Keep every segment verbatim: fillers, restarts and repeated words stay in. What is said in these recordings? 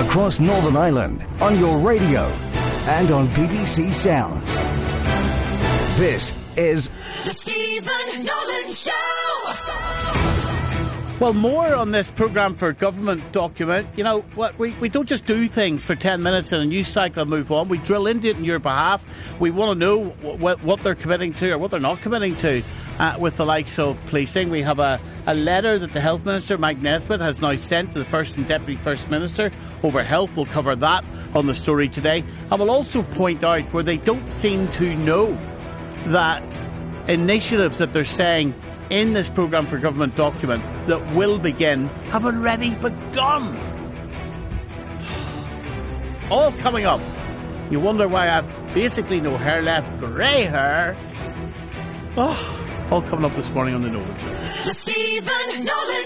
across Northern Ireland, on your radio and on B B C Sounds. This is The Stephen Nolan Show. Well, more on this programme for government document. You know, what we, we don't just do things for ten minutes and a news cycle and move on. We drill into it on your behalf. We want to know what, what they're committing to or what they're not committing to uh, with the likes of policing. We have a, a letter that the Health Minister, Mike Nesbitt, has now sent to the First and Deputy First Minister over health. We'll cover that on the story today. I will also point out where they don't seem to know that initiatives that they're saying in this programme for government document that will begin have already begun. All coming up. You wonder why I've basically no hair left, grey hair. Oh, all coming up this morning on The Nolan Show. The Stephen Nolan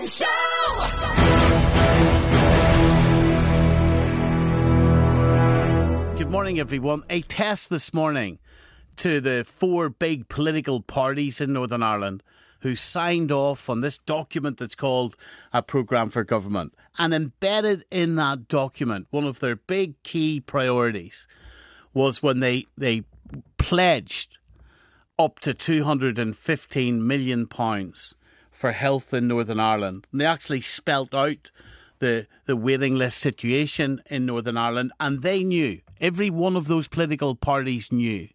Show. Good morning, everyone. A test this morning to the four big political parties in Northern Ireland who signed off on this document that's called a programme for government. And embedded in that document, one of their big key priorities was when they, they pledged up to two hundred fifteen million pounds for health in Northern Ireland. And they actually spelt out the, the waiting list situation in Northern Ireland. And they knew, every one of those political parties knew,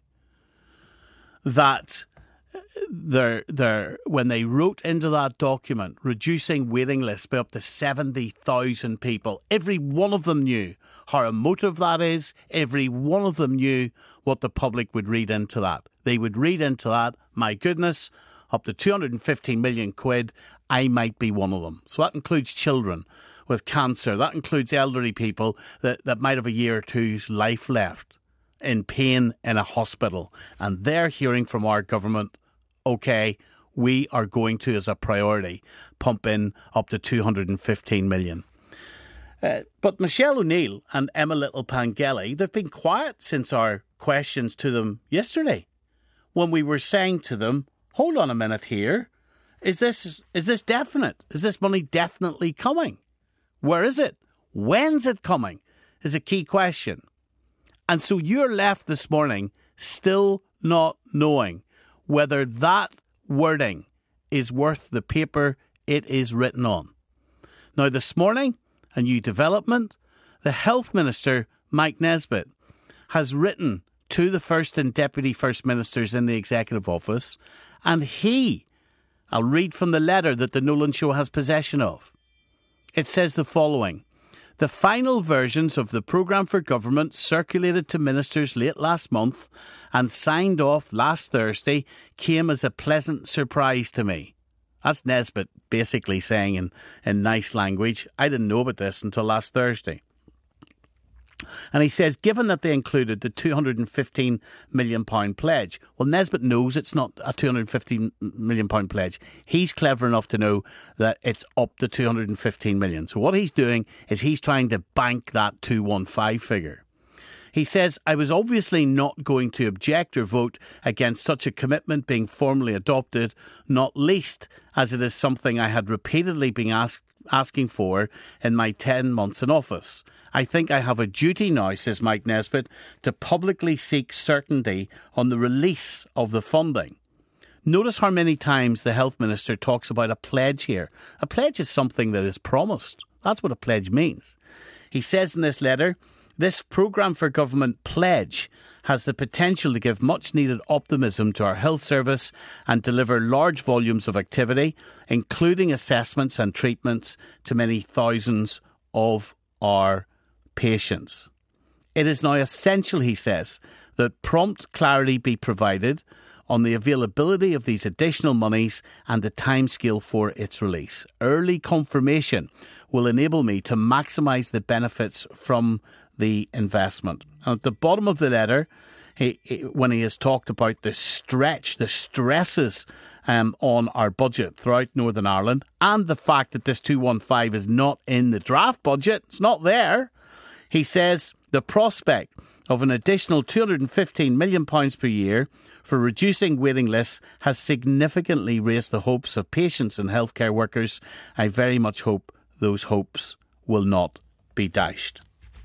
that they're, they're, when they wrote into that document reducing waiting lists by up to seventy thousand people, every one of them knew how emotive that is. Every one of them knew what the public would read into that. They would read into that, my goodness, up to two hundred fifteen million quid, I might be one of them. So that includes children with cancer. That includes elderly people that, that might have a year or two's life left in pain in a hospital. And they're hearing from our government, OK, we are going to, as a priority, pump in up to two hundred fifteen million. Uh, but Michelle O'Neill and Emma Little-Pengelly, they've been quiet since our questions to them yesterday, when we were saying to them, hold on a minute here, is this is this definite? Is this money definitely coming? Where is it? When's it coming? Is a key question. And so you're left this morning still not knowing whether that wording is worth the paper it is written on. Now, this morning, a new development, the Health Minister, Mike Nesbitt, has written to the First and Deputy First Ministers in the Executive Office, and he, I'll read from the letter that the Nolan Show has possession of. It says the following: the final versions of the programme for government circulated to ministers late last month and signed off last Thursday came as a pleasant surprise to me. That's Nesbitt basically saying in, in nice language, I didn't know about this until last Thursday. And he says, given that they included the two hundred fifteen million pounds pledge, well, Nesbitt knows it's not a two hundred fifteen million pounds pledge. He's clever enough to know that it's up to two hundred fifteen million pounds. So what he's doing is he's trying to bank that two hundred fifteen figure. He says, I was obviously not going to object or vote against such a commitment being formally adopted, not least as it is something I had repeatedly been asked, asking for in my ten months in office. I think I have a duty now, says Mike Nesbitt, to publicly seek certainty on the release of the funding. Notice how many times the Health Minister talks about a pledge here. A pledge is something that is promised. That's what a pledge means. He says in this letter, this programme for government pledge has the potential to give much needed optimism to our health service and deliver large volumes of activity, including assessments and treatments to many thousands of our patients. It is now essential, he says, that prompt clarity be provided on the availability of these additional monies and the timescale for its release. Early confirmation will enable me to maximise the benefits from the investment. And at the bottom of the letter, he, he, when he has talked about the stretch, the stresses um, on our budget throughout Northern Ireland, and the fact that this two hundred fifteen is not in the draft budget, it's not there, he says the prospect of an additional two hundred fifteen million pounds per year for reducing waiting lists has significantly raised the hopes of patients and healthcare workers. I very much hope those hopes will not be dashed.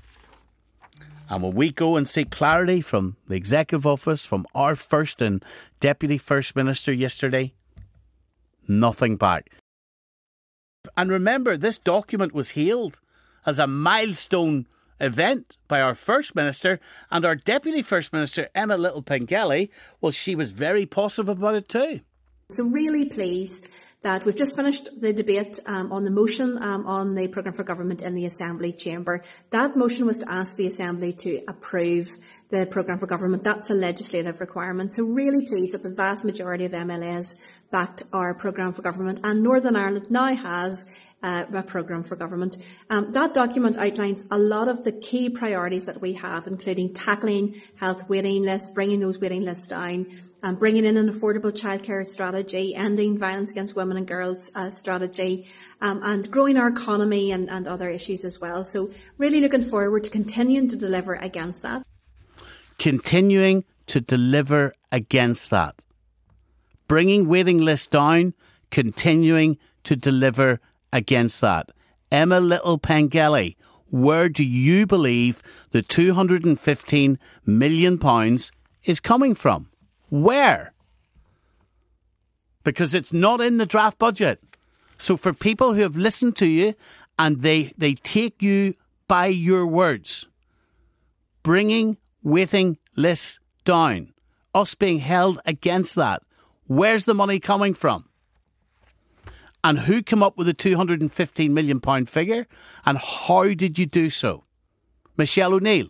And when we go and seek clarity from the Executive Office, from our First and Deputy First Minister yesterday, nothing back. And remember, this document was hailed as a milestone event by our First Minister, and our Deputy First Minister, Emma Little-Pengelly, well, she was very positive about it too. So really pleased that we've just finished the debate um, on the motion um, on the programme for government in the Assembly chamber. That motion was to ask the Assembly to approve the programme for government. That's a legislative requirement. So really pleased that the vast majority of M L As backed our programme for government, and Northern Ireland now has Uh, a programme for government. Um, that document outlines a lot of the key priorities that we have, including tackling health waiting lists, bringing those waiting lists down, um, bringing in an affordable childcare strategy, ending violence against women and girls uh, strategy, um, and growing our economy and, and other issues as well. So really looking forward to continuing to deliver against that. Continuing to deliver against that. Bringing waiting lists down, continuing to deliver against that. Emma Little-Pengelly, where do you believe the two hundred fifteen million pounds is coming from? Where? Because it's not in the draft budget. So for people who have listened to you and they, they take you by your words, bringing waiting lists down, us being held against that, where's the money coming from? And who came up with the two hundred fifteen million pounds figure? And how did you do so? Michelle O'Neill.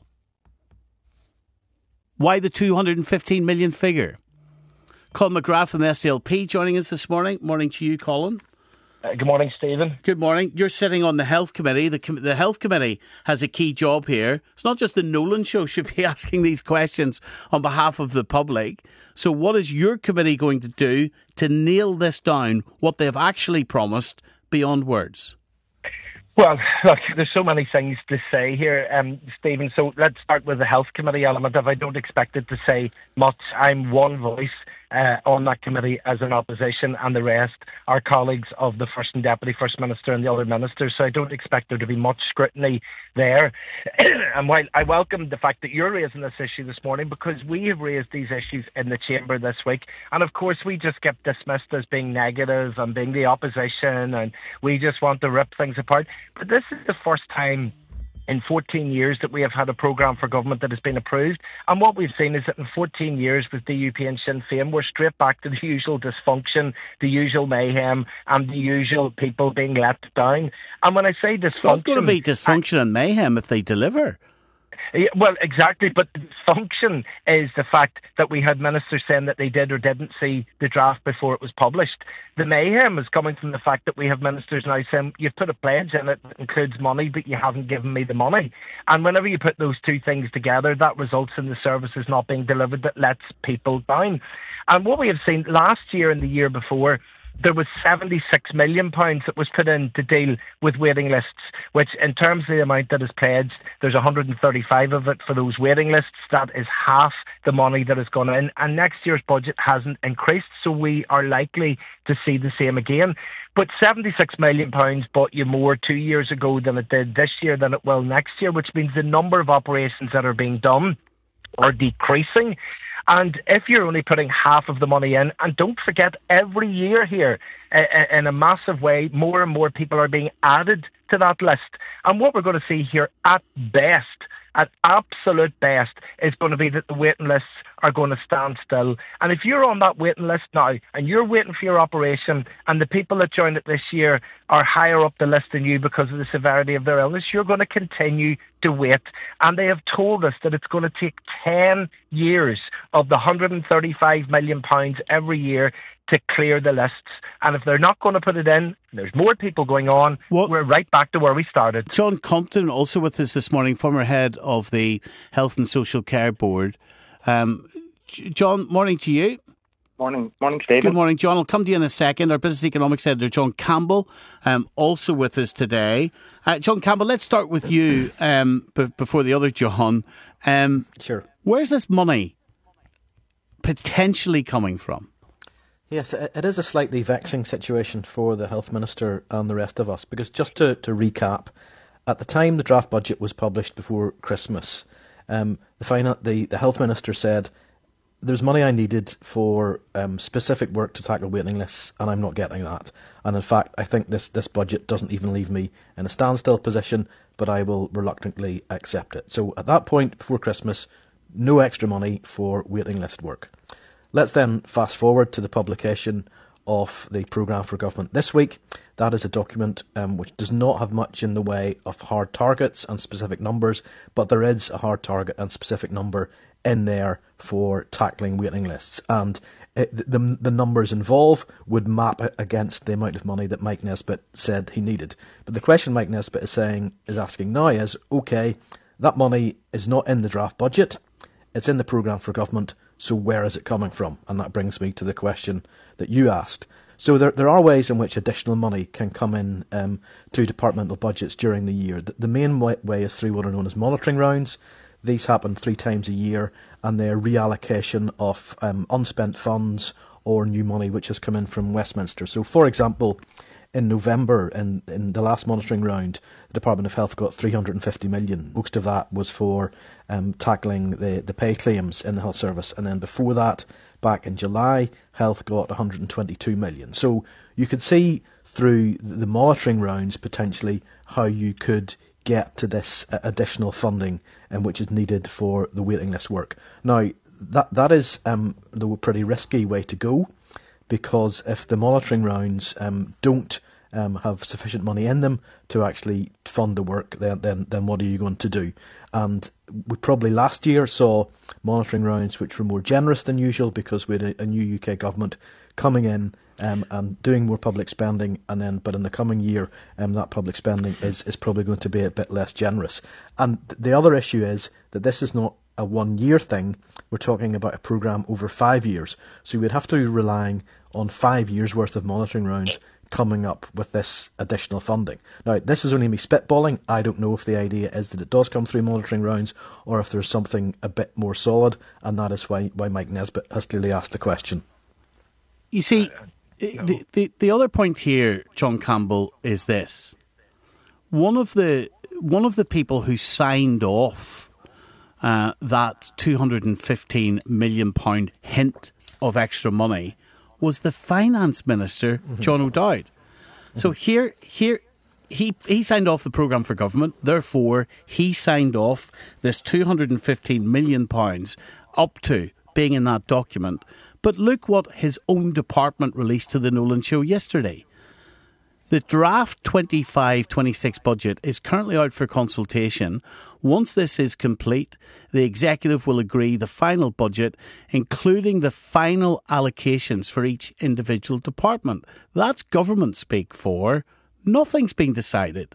Why the two hundred fifteen million figure? Colin McGrath from the S D L P joining us this morning. Morning to you, Colin. Uh, good morning, Stephen. Good morning. You're sitting on the Health Committee. The, com- the Health Committee has a key job here. It's not just the Nolan Show should be asking these questions on behalf of the public. So what is your committee going to do to nail this down, what they've actually promised, beyond words? Well, look, there's so many things to say here, um, Stephen. So let's start with the Health Committee element of it. I don't expect it to say much. I'm one voice uh, on that committee as an opposition, and the rest are colleagues of the First and Deputy First Minister and the other ministers. So I don't expect there to be much scrutiny there. And while I welcome the fact that you're raising this issue this morning, because we have raised these issues in the chamber this week, and of course we just get dismissed as being negative and being the opposition, and we just want to rip things apart. But this is the first time in fourteen years that we have had a programme for government that has been approved. And what we've seen is that in fourteen years with D U P and Sinn Féin, we're straight back to the usual dysfunction, the usual mayhem, and the usual people being let down. And when I say dysfunction... It's not going to be dysfunction I, and mayhem if they deliver. Yeah, well, exactly, but the dysfunction is the fact that we had ministers saying that they did or didn't see the draft before it was published. The mayhem is coming from the fact that we have ministers now saying, you've put a pledge in it that includes money, but you haven't given me the money. And whenever you put those two things together, that results in the services not being delivered that lets people down. And what we have seen last year and the year before, there was seventy-six million pounds that was put in to deal with waiting lists, which in terms of the amount that is pledged, there's one hundred thirty-five of it for those waiting lists. That is half the money that has gone in. And next year's budget hasn't increased, so we are likely to see the same again. But seventy-six million pounds bought you more two years ago than it did this year than it will next year, which means the number of operations that are being done are decreasing. And if you're only putting half of the money in, and don't forget, every year here, in a massive way, more and more people are being added to that list. And what we're going to see here at best, at absolute best, is going to be that the waiting lists are going to stand still. And if you're on that waiting list now and you're waiting for your operation and the people that joined it this year are higher up the list than you because of the severity of their illness, you're going to continue to wait. And they have told us that it's going to take ten years of the one hundred thirty-five million pounds every year to clear the lists. And if they're not going to put it in, there's more people going on, what? We're right back to where we started. John Compton, also with us this morning, former head of the Health and Social Care Board. Um, John, morning to you. Morning, morning, Stephen. Good morning, John. I'll come to you in a second. Our business economics editor, John Campbell, um, also with us today. Uh, John Campbell, let's start with you um, b- before the other John. Um, sure. Where's this money potentially coming from? Yes, it is a slightly vexing situation for the Health Minister and the rest of us, because just to, to recap, at the time the draft budget was published before Christmas, um, the, finan- the the health minister said, there's money I needed for um, specific work to tackle waiting lists, and I'm not getting that. And in fact, I think this, this budget doesn't even leave me in a standstill position, but I will reluctantly accept it. So at that point, before Christmas, no extra money for waiting list work. Let's then fast forward to the publication of the Programme for Government this week. That is a document um, which does not have much in the way of hard targets and specific numbers, but there is a hard target and specific number in there for tackling waiting lists, and it, the the numbers involved would map against the amount of money that Mike Nesbitt said he needed. But the question Mike Nesbitt is saying is asking now is, okay, that money is not in the draft budget, it's in the Programme for Government, so where is it coming from? And that brings me to the question that you asked. So there there are ways in which additional money can come in um, to departmental budgets during the year. The, the main way, way is through what are known as monitoring rounds. These happen three times a year, and they're reallocation of um, unspent funds or new money which has come in from Westminster. So, for example, in November, in, in the last monitoring round, the Department of Health got three hundred fifty million. Most of that was for um, tackling the, the pay claims in the health service. And then before that, back in July, Health got one hundred twenty-two million. So you could see through the monitoring rounds potentially how you could get to this additional funding um, which is needed for the waiting list work. Now, that that is um, the pretty risky way to go, because if the monitoring rounds um, don't um, have sufficient money in them to actually fund the work, then, then then what are you going to do? And we probably last year saw monitoring rounds which were more generous than usual, because we had a, a new U K government coming in um, and doing more public spending, and then but in the coming year um, that public spending is, is probably going to be a bit less generous. And the other issue is that this is not a one-year thing. We're talking about a programme over five years. So we'd have to be relying on five years' worth of monitoring rounds coming up with this additional funding. Now, this is only me spitballing. I don't know if the idea is that it does come through monitoring rounds or if there's something a bit more solid, and that is why, why Mike Nesbitt has clearly asked the question. You see, the, the, the other point here, John Campbell, is this. One of the, one of the people who signed off Uh, that two hundred fifteen million pounds hint of extra money was the Finance Minister, mm-hmm. John O'Dowd. Mm-hmm. So here, here he he signed off the Programme for Government, therefore he signed off this two hundred fifteen million pounds up to being in that document. But look what his own department released to the Nolan Show yesterday. The draft twenty-five twenty-six budget is currently out for consultation. Once this is complete, the executive will agree the final budget, including the final allocations for each individual department. That's government speak for nothing's been decided.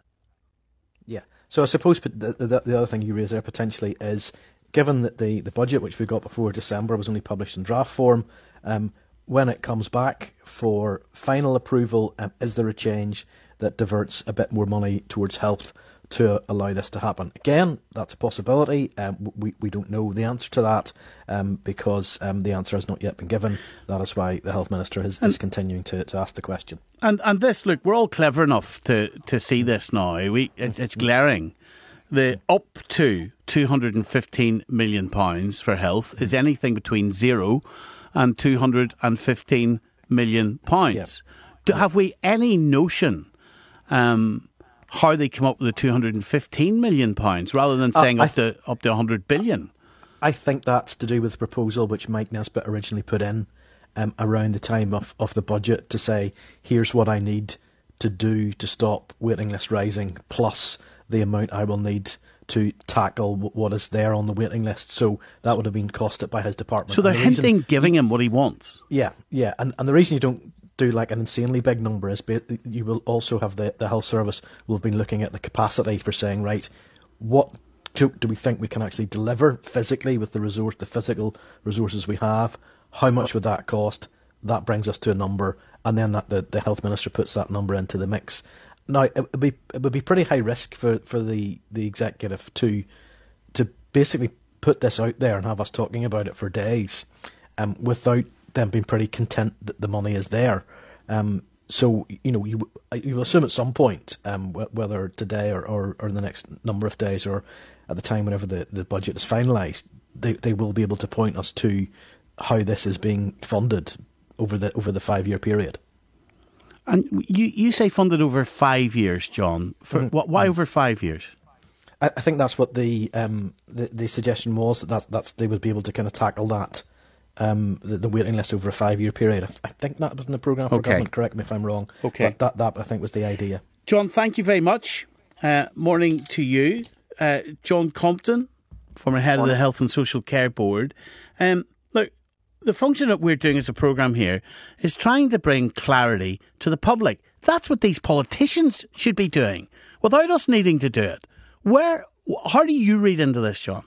Yeah. So I suppose the, the, the other thing you raise there potentially is, given that the, the budget, which we got before December, was only published in draft form, um, when it comes back for final approval, um, is there a change that diverts a bit more money towards health to allow this to happen? Again, that's a possibility. Um, we, we don't know the answer to that um, because um, the answer has not yet been given. That is why the Health Minister is, is continuing to, to ask the question. And and this, look, we're all clever enough to, to see this now. We it, It's glaring. The up to two hundred fifteen million pounds for health is anything between zero and two hundred fifteen million pounds. Yep. Do, have we any notion um, how they come up with the two hundred fifteen million pounds rather than saying uh, up th- to up to one hundred billion? I think that's to do with the proposal which Mike Nesbitt originally put in um, around the time of, of the budget, to say, here's what I need to do to stop waiting list rising, plus the amount I will need to tackle what is there on the waiting list. So that would have been costed by his department. So they're the hinting, reason, giving him what he wants. Yeah, yeah. And, and the reason you don't do like an insanely big number is you will also have the, the health service will have been looking at the capacity for saying, right, what do, do we think we can actually deliver physically with the resource, the physical resources we have? How much would that cost? That brings us to a number, and then that the, the health minister puts that number into the mix. Now, it would be it would be pretty high risk for, for the, the executive to to basically put this out there and have us talking about it for days, um, without them being pretty content that the money is there. Um, So, you know, you you will assume at some point, um, whether today or, or, or in the next number of days or at the time whenever the, the budget is finalised, they they will be able to point us to how this is being funded over the over the five-year period. And you, you say funded over five years, John. For mm-hmm. what, why over five years? I, I think that's what the, um, the the suggestion was, that that's, that's they would be able to kind of tackle that. Um, the, the waiting list over a five-year period. I, I think that was in the programme for okay. government. Correct me if I'm wrong. Okay, but that that I think was the idea. John, thank you very much. Uh, morning to you, uh, John Compton, former head morning. of the Health and Social Care Board. Um, look, the function that we're doing as a programme here is trying to bring clarity to the public. That's what these politicians should be doing, without us needing to do it. Where? How do you read into this, John?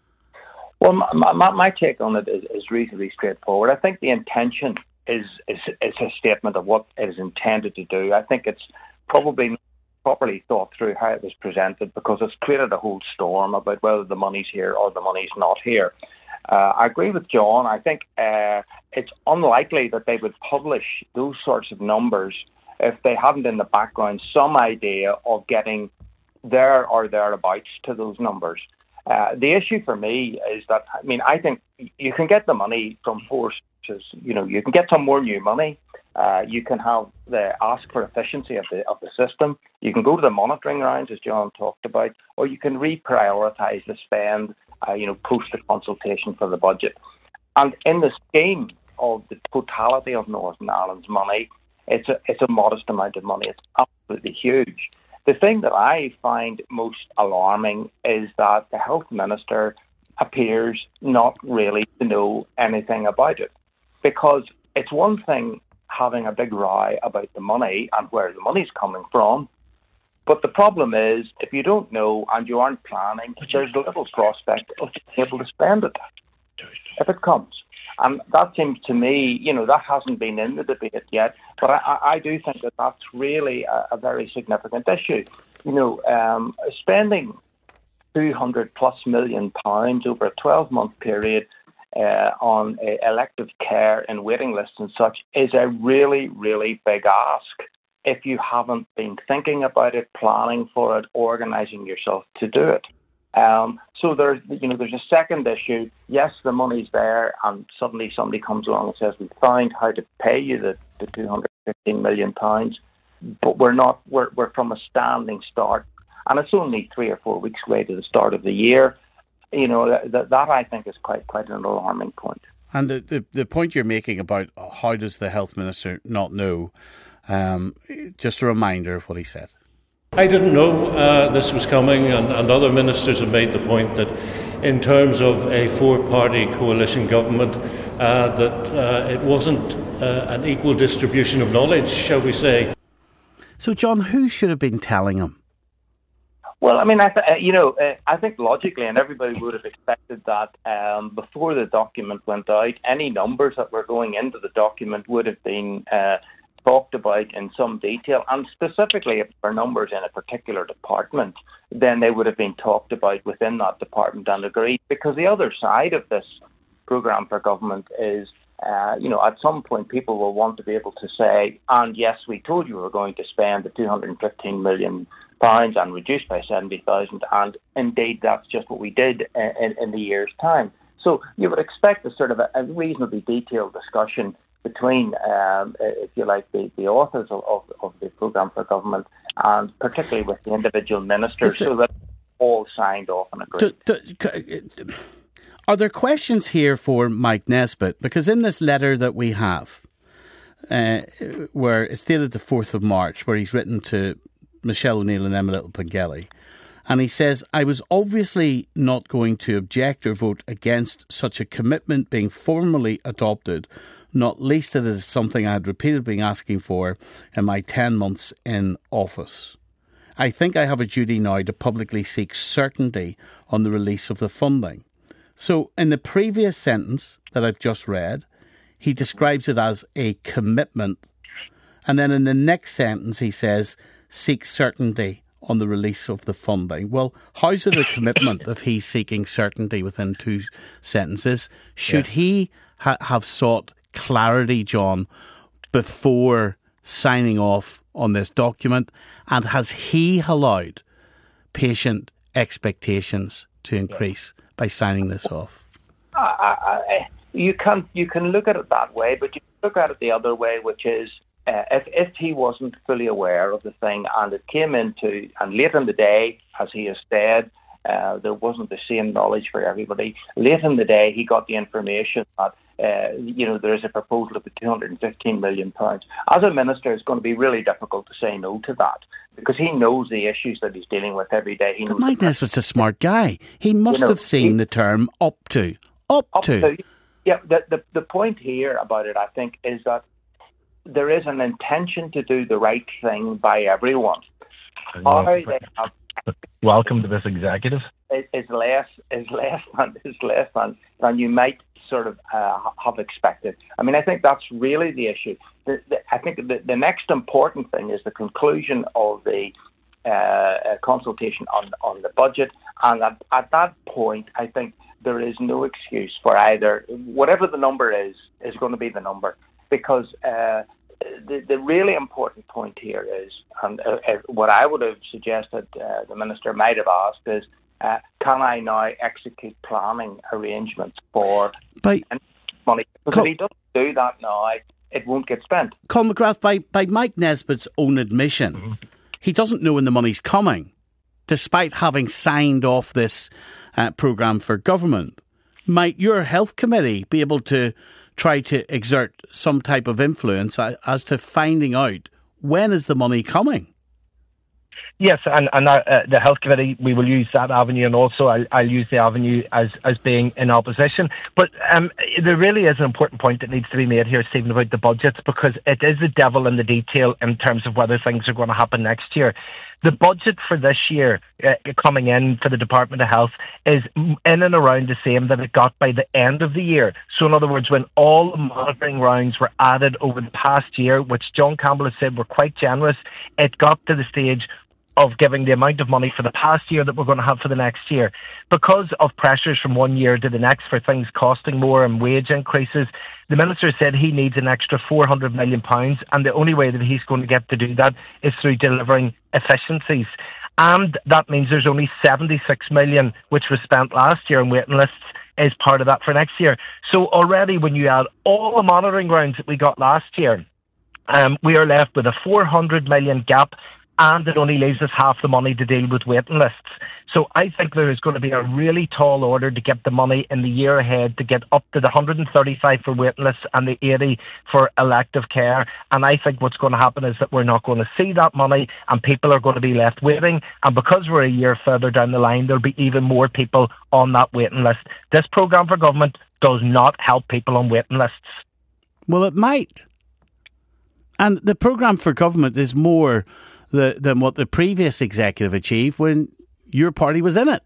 Well, my, my, my take on it is, is reasonably straightforward. I think the intention is, is is a statement of what it is intended to do. I think it's probably not properly thought through how it was presented, because it's created a whole storm about whether the money's here or the money's not here. Uh, I agree with John. I think uh, it's unlikely that they would publish those sorts of numbers if they hadn't in the background some idea of getting there or thereabouts to those numbers. Uh, the issue for me is that, I mean, I think you can get the money from four sources. You know, you can get some more new money. Uh, you can have the ask for efficiency of the of the system. You can go to the monitoring rounds, as John talked about, or you can reprioritise the spend, uh, you know, post the consultation for the budget. And in the scheme of the totality of Northern Ireland's money, it's a, it's a modest amount of money. It's absolutely huge. The thing that I find most alarming is that the health minister appears not really to know anything about it. Because it's one thing having a big row about the money and where the money's coming from, but the problem is, if you don't know and you aren't planning, there's little prospect of being able to spend it if it comes. And that seems to me, you know, that hasn't been in the debate yet. But I, I do think that that's really a, a very significant issue. You know, um, spending two hundred plus million pounds over a twelve-month period uh, on uh, elective care and waiting lists and such is a really, really big ask if you haven't been thinking about it, planning for it, organising yourself to do it. Um, so there's, you know, there's a second issue. Yes, the money's there, and suddenly somebody comes along and says, "We found how to pay you the, the two hundred fifteen million pounds," but we're not. We're we're from a standing start, and it's only three or four weeks away to the start of the year. You know, that that I think is quite quite an alarming point. And the the, the point you're making about how does the health minister not know? Um, just a reminder of what he said. I didn't know uh, this was coming, and, and other ministers have made the point that in terms of a four-party coalition government, uh, that uh, it wasn't uh, an equal distribution of knowledge, shall we say. So, John, who should have been telling him? Well, I mean, I th- you know, uh, I think logically, and everybody would have expected that um, before the document went out, any numbers that were going into the document would have been uh, talked about in some detail, and specifically if there are numbers in a particular department, then they would have been talked about within that department and agreed. Because the other side of this programme for government is, uh, you know, at some point people will want to be able to say, and yes, we told you we were going to spend the two hundred fifteen million pounds and reduce by seventy thousand, and indeed that's just what we did in, in the year's time. So you would expect a sort of a, a reasonably detailed discussion between, um, if you like, the, the authors of, of, of the programme for government, and particularly with the individual ministers, so that all signed off and agreed. Do, do, are there questions here for Mike Nesbitt? Because in this letter that we have, uh, where it's dated the fourth of March, where he's written to Michelle O'Neill and Emma Little-Pengelly, and he says, "I was obviously not going to object or vote against such a commitment being formally adopted, not least that it is something I had repeatedly been asking for in my ten months in office. I think I have a duty now to publicly seek certainty on the release of the funding." So in the previous sentence that I've just read, he describes it as a commitment. And then in the next sentence, he says, seek certainty on the release of the funding. Well, how's it a commitment if he's seeking certainty within two sentences? Should yeah. he ha- have sought clarity, John, before signing off on this document? And has he allowed patient expectations to increase yeah. by signing this off? I, I, you can you can look at it that way, but you can look at it the other way, which is uh, if if he wasn't fully aware of the thing and it came into and late in the day, as he has said, uh, there wasn't the same knowledge for everybody. Late in the day, he got the information that uh, you know there is a proposal of the two hundred fifteen million pounds. As a minister, it's going to be really difficult to say no to that, because he knows the issues that he's dealing with every day. He but Mike Nesbitt's a smart guy. He must you know, have seen he, the term up to. Up, up to. to. Yeah, the, the the point here about it, I think, is that there is an intention to do the right thing by everyone. How they have Welcome to this executive. Is, is less is less than is less than, than you might sort of uh, have expected. I mean, I think that's really the issue. The, the, I think the, the next important thing is the conclusion of the uh, uh, consultation on on the budget, and at, at that point, I think there is no excuse for either. Whatever the number is, is going to be the number, because uh, the, the really important point here is, and uh, uh, what I would have suggested uh, the Minister might have asked is, uh, can I now execute planning arrangements for by, money? Because Col- if he doesn't do that now, it won't get spent. Colin McGrath, by, by Mike Nesbitt's own admission, mm-hmm. he doesn't know when the money's coming, despite having signed off this uh, programme for government. Might your health committee be able to try to exert some type of influence as to finding out when is the money coming? Yes, and, and uh, the health committee, we will use that avenue, and also I'll, I'll use the avenue as, as being in opposition. But um, there really is an important point that needs to be made here, Stephen, about the budgets, because it is the devil in the detail in terms of whether things are going to happen next year. The budget for this year uh, coming in for the Department of Health is in and around the same that it got by the end of the year. So in other words, when all the monitoring rounds were added over the past year, which John Campbell has said were quite generous, it got to the stage of giving the amount of money for the past year that we're going to have for the next year. Because of pressures from one year to the next for things costing more and wage increases, the Minister said he needs an extra four hundred million pounds, and the only way that he's going to get to do that is through delivering efficiencies. And that means there's only seventy-six million, which was spent last year on waiting lists, is part of that for next year. So already when you add all the monitoring rounds that we got last year, um, we are left with a four hundred million gap, and it only leaves us half the money to deal with waiting lists. So I think there is going to be a really tall order to get the money in the year ahead to get up to the one hundred thirty-five for waiting lists and the eighty for elective care. And I think what's going to happen is that we're not going to see that money, and people are going to be left waiting. And because we're a year further down the line, there'll be even more people on that waiting list. This programme for government does not help people on waiting lists. Well, it might. And the programme for government is more The, than what the previous executive achieved when your party was in it.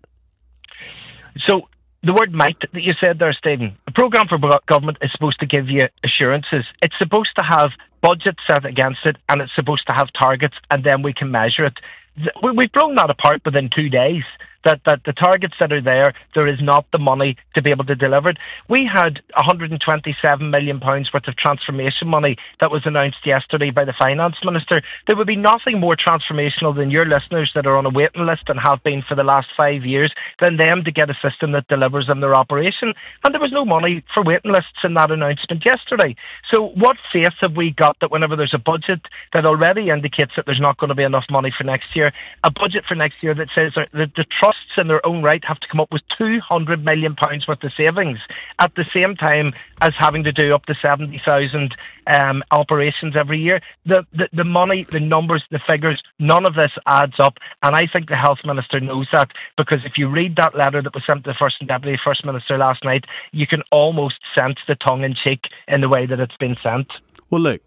So the word might that you said there, Stephen, the programme for government is supposed to give you assurances. It's supposed to have budget set against it, and it's supposed to have targets, and then we can measure it. We've blown that apart within two days. That, that the targets that are there, there is not the money to be able to deliver it. We had one hundred twenty-seven million pounds worth of transformation money that was announced yesterday by the Finance Minister. There would be nothing more transformational than your listeners that are on a waiting list and have been for the last five years than them to get a system that delivers in their operation. And there was no money for waiting lists in that announcement yesterday. So what faith have we got that whenever there's a budget that already indicates that there's not going to be enough money for next year, a budget for next year that says that the trust in their own right have to come up with two hundred million pounds worth of savings at the same time as having to do up to seventy thousand um, operations every year. The, the the money, the numbers, the figures, none of this adds up, and I think the Health Minister knows that, because if you read that letter that was sent to the First and Deputy First Minister last night, you can almost sense the tongue-in-cheek in the way that it's been sent. Well, look,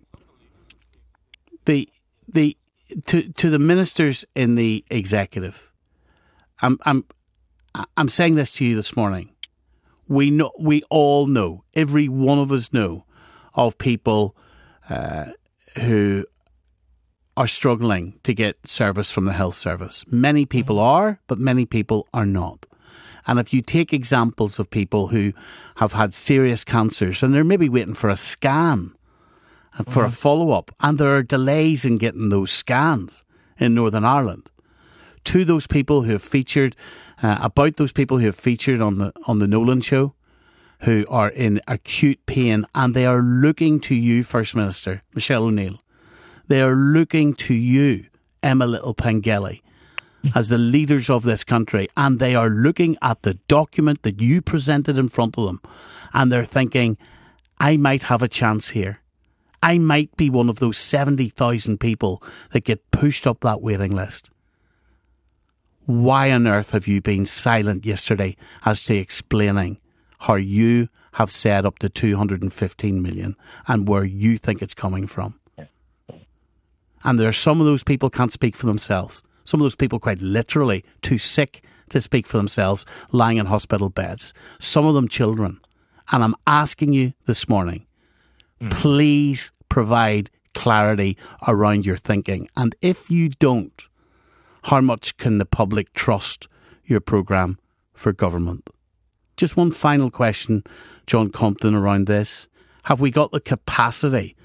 the the to to the ministers in the executive, I'm I'm I'm saying this to you this morning. We know, we all know, every one of us know of people uh, who are struggling to get service from the health service. Many people are, but many people are not. And if you take examples of people who have had serious cancers and they're maybe waiting for a scan, for mm. a follow-up, and there are delays in getting those scans in Northern Ireland. To those people who have featured, uh, about those people who have featured on the on the Nolan show, who are in acute pain, and they are looking to you, First Minister Michelle O'Neill. They are looking to you, Emma Little-Pengelly, as the leaders of this country, and they are looking at the document that you presented in front of them, and they're thinking, I might have a chance here. I might be one of those seventy thousand people that get pushed up that waiting list. Why on earth have you been silent yesterday as to explaining how you have set up the two hundred fifteen million and where you think it's coming from? And there are some of those people can't speak for themselves. Some of those people quite literally too sick to speak for themselves, lying in hospital beds. Some of them children. And I'm asking you this morning, mm. please provide clarity around your thinking. And if you don't, how much can the public trust your programme for government? Just one final question, John Compton, around this. Have we got the capacity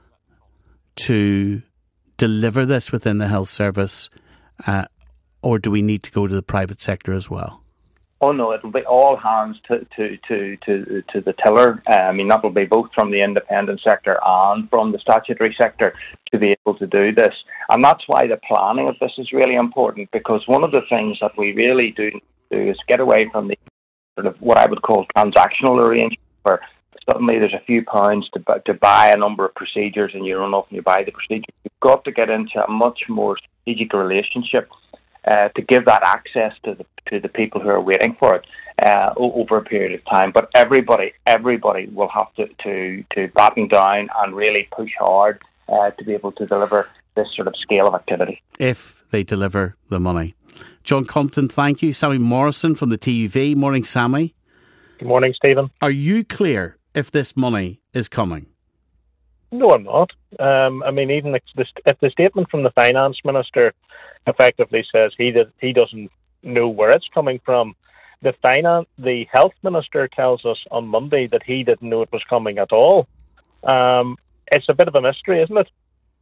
to deliver this within the health service, uh, or do we need to go to the private sector as well? Oh no, it'll be all hands to to to to, to the tiller. Uh, I mean, that will be both from the independent sector and from the statutory sector to be able to do this. And that's why the planning of this is really important, because one of the things that we really do do is get away from the sort of what I would call transactional arrangement, where suddenly there's a few pounds to to buy a number of procedures and you run off and you buy the procedure. You've got to get into a much more strategic relationship uh, to give that access to the to the people who are waiting for it uh, over a period of time. But everybody, everybody will have to, to, to batten down and really push hard uh, to be able to deliver this sort of scale of activity. If they deliver the money. John Compton, thank you. Sammy Morrison from the T U V. Morning, Sammy. Good morning, Stephen. Are you clear if this money is coming? No, I'm not. Um, I mean, even if the, if the statement from the Finance Minister effectively says he did, he doesn't know where it's coming from, the finance, the Health Minister tells us on Monday that he didn't know it was coming at all. Um, it's a bit of a mystery, isn't it?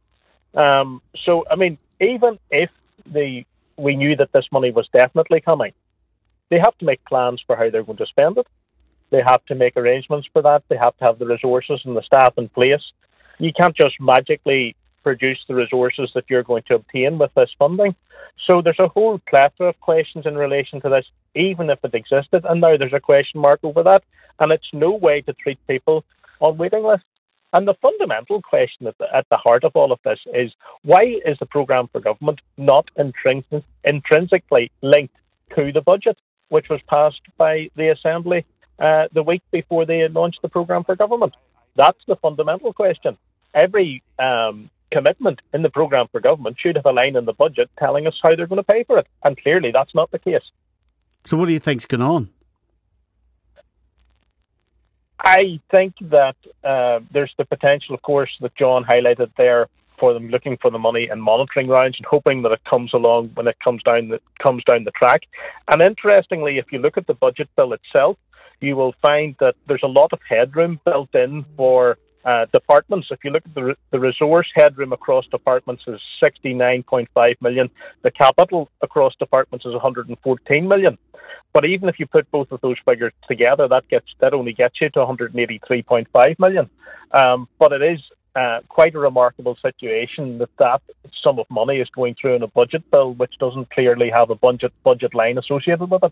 Um, so, I mean, even if the we knew that this money was definitely coming, they have to make plans for how they're going to spend it. They have to make arrangements for that. They have to have the resources and the staff in place. You can't just magically produce the resources that you're going to obtain with this funding. So there's a whole plethora of questions in relation to this, even if it existed. And now there's a question mark over that. And it's no way to treat people on waiting lists. And the fundamental question at the, at the heart of all of this is, why is the programme for government not intrinsic, intrinsically linked to the budget, which was passed by the Assembly uh, the week before they launched the programme for government? That's the fundamental question. Every um, commitment in the programme for government should have a line in the budget telling us how they're going to pay for it. And clearly that's not the case. So what do you think's going on? I think that uh, there's the potential, of course, that John highlighted there for them looking for the money and monitoring rounds and hoping that it comes along when it comes down the, comes down the track. And interestingly, if you look at the budget bill itself, you will find that there's a lot of headroom built in for uh, departments. If you look at the, re- the resource headroom across departments is sixty-nine point five million. The capital across departments is one hundred fourteen million. But even if you put both of those figures together, that gets that only gets you to one hundred eighty-three point five million. Um, but it is uh, quite a remarkable situation that that sum of money is going through in a budget bill which doesn't clearly have a budget budget line associated with it.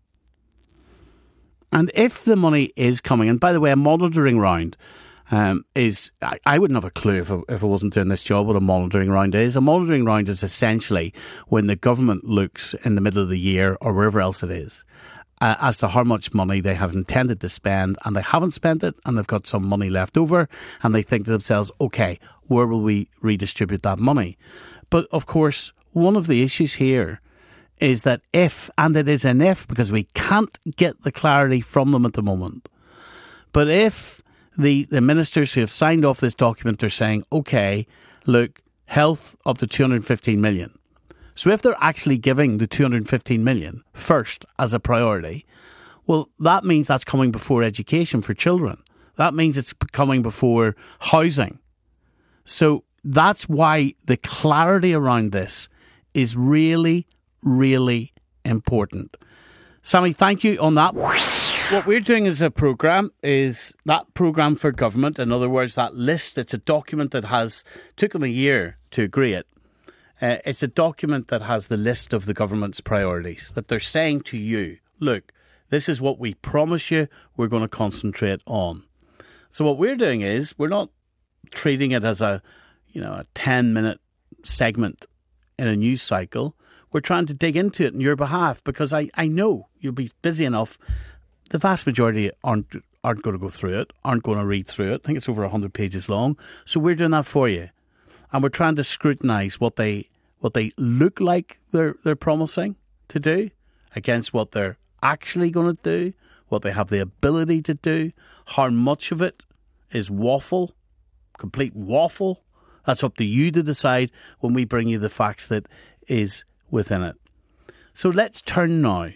And if the money is coming, and by the way, a monitoring round um, is, I, I wouldn't have a clue if I, if I wasn't doing this job what a monitoring round is. A monitoring round is essentially when the government looks in the middle of the year or wherever else it is uh, as to how much money they have intended to spend, and they haven't spent it and they've got some money left over, and they think to themselves, okay, where will we redistribute that money? But of course, one of the issues here is that if, and it is an if because we can't get the clarity from them at the moment, but if the, the ministers who have signed off this document are saying, okay, look, health up to two hundred fifteen million. So if they're actually giving the two hundred fifteen million first as a priority, well, that means that's coming before education for children. That means it's coming before housing. So that's why the clarity around this is really, really important. Sammy, thank you on that. What we're doing as a programme is that programme for government. In other words, that list, it's a document that has, took them a year to agree it. Uh, it's a document that has the list of the government's priorities, that they're saying to you, look, this is what we promise you we're going to concentrate on. So what we're doing is we're not treating it as a, you know, a ten minute segment in a news cycle. We're trying to dig into it on your behalf because I, I know you'll be busy enough. The vast majority aren't aren't going to go through it, aren't going to read through it. I think it's over one hundred pages long. So we're doing that for you. And we're trying to scrutinise what they what they look like they're they're promising to do against what they're actually going to do, what they have the ability to do, how much of it is waffle, complete waffle. That's up to you to decide when we bring you the facts that is within it. So let's turn now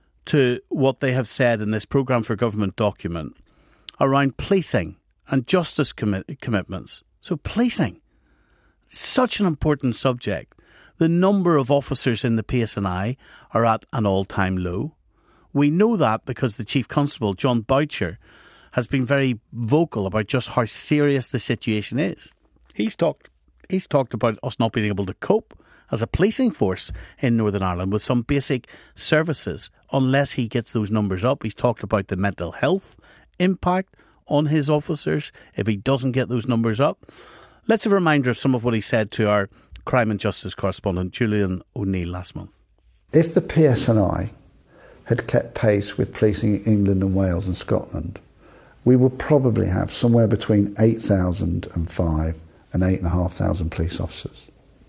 to what they have said in this Programme for Government document around policing and justice commi- commitments. So policing, such an important subject. The number of officers in the P S N I are at an all-time low. We know that because the Chief Constable, John Boucher, has been very vocal about just how serious the situation is. He's talked he's talked about us not being able to cope as a policing force in Northern Ireland with some basic services unless he gets those numbers up. He's talked about the mental health impact on his officers if he doesn't get those numbers up. Let's have a reminder of some of what he said to our crime and justice correspondent Julian O'Neill last month. If the P S N I had kept pace with policing in England and Wales and Scotland, we would probably have somewhere between eight thousand five and eight thousand five hundred police officers.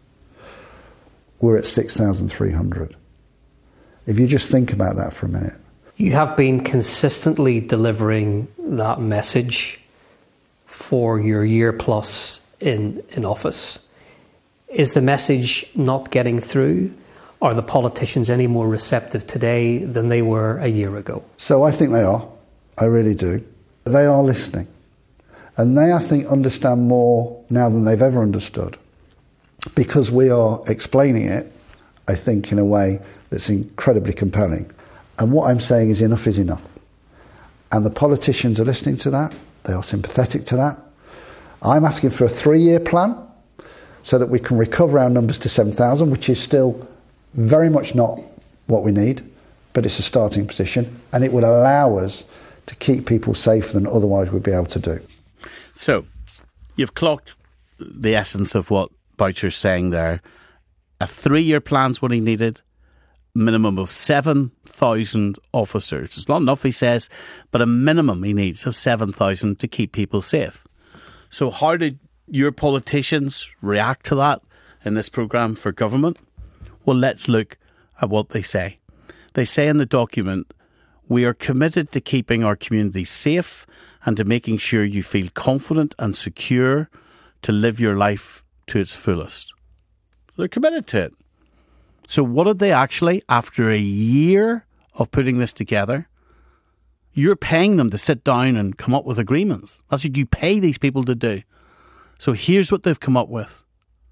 We're at six thousand three hundred. If you just think about that for a minute. You have been consistently delivering that message for your year plus in, in office. Is the message not getting through? Are the politicians any more receptive today than they were a year ago? So I think they are. I really do. They are listening. And they, I think, understand more now than they've ever understood. Because we are explaining it, I think, in a way that's incredibly compelling. And what I'm saying is enough is enough. And the politicians are listening to that. They are sympathetic to that. I'm asking for a three-year plan so that we can recover our numbers to seven thousand, which is still very much not what we need, but it's a starting position, and it will allow us to keep people safer than otherwise we'd be able to do. So, you've clocked the essence of what Boucher's saying there. A three-year plan's what he needed, minimum of seven thousand officers. It's not enough, he says, but a minimum he needs of seven thousand to keep people safe. So how did your politicians react to that in this programme for government? Well, let's look at what they say. They say in the document, we are committed to keeping our communities safe and to making sure you feel confident and secure to live your life to its fullest. So they're committed to it. So what did they actually, after a year of putting this together, you're paying them to sit down and come up with agreements. That's what you pay these people to do. So here's what they've come up with.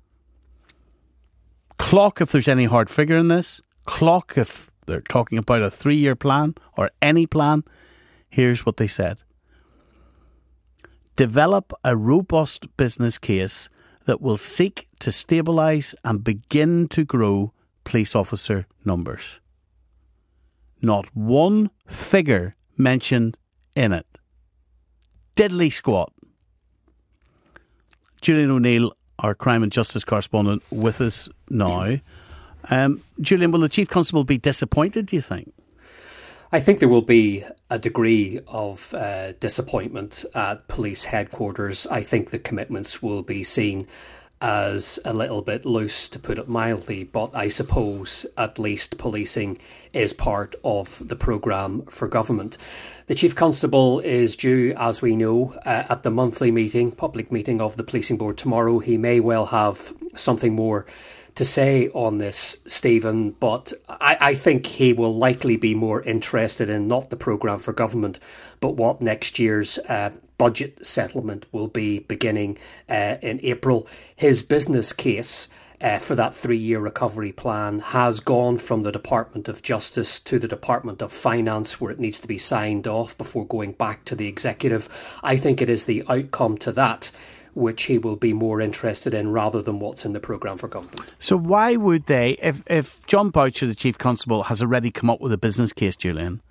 Clock if there's any hard figure in this. Clock if they're talking about a three-year plan or any plan. Here's what they said. Develop a robust business case that will seek to stabilise and begin to grow police officer numbers. Not one figure mentioned in it. Diddly squat. Julian O'Neill, our crime and justice correspondent, with us now. Um, Julian, will the Chief Constable be disappointed, do you think? I think there will be a degree of uh, disappointment at police headquarters. I think the commitments will be seen as a little bit loose, to put it mildly, but I suppose at least policing is part of the programme for government. The Chief Constable is due, as we know, uh, at the monthly meeting, public meeting of the Policing Board tomorrow. He may well have something more to say on this, Stephen, but I, I think he will likely be more interested in not the programme for government, but what next year's uh, budget settlement will be beginning uh, in April. His business case Uh, for that three-year recovery plan has gone from the Department of Justice to the Department of Finance, where it needs to be signed off before going back to the executive. I think it is the outcome to that which he will be more interested in rather than what's in the programme for government. So why would they, if, if John Boucher, the Chief Constable, has already come up with a business case, Julian,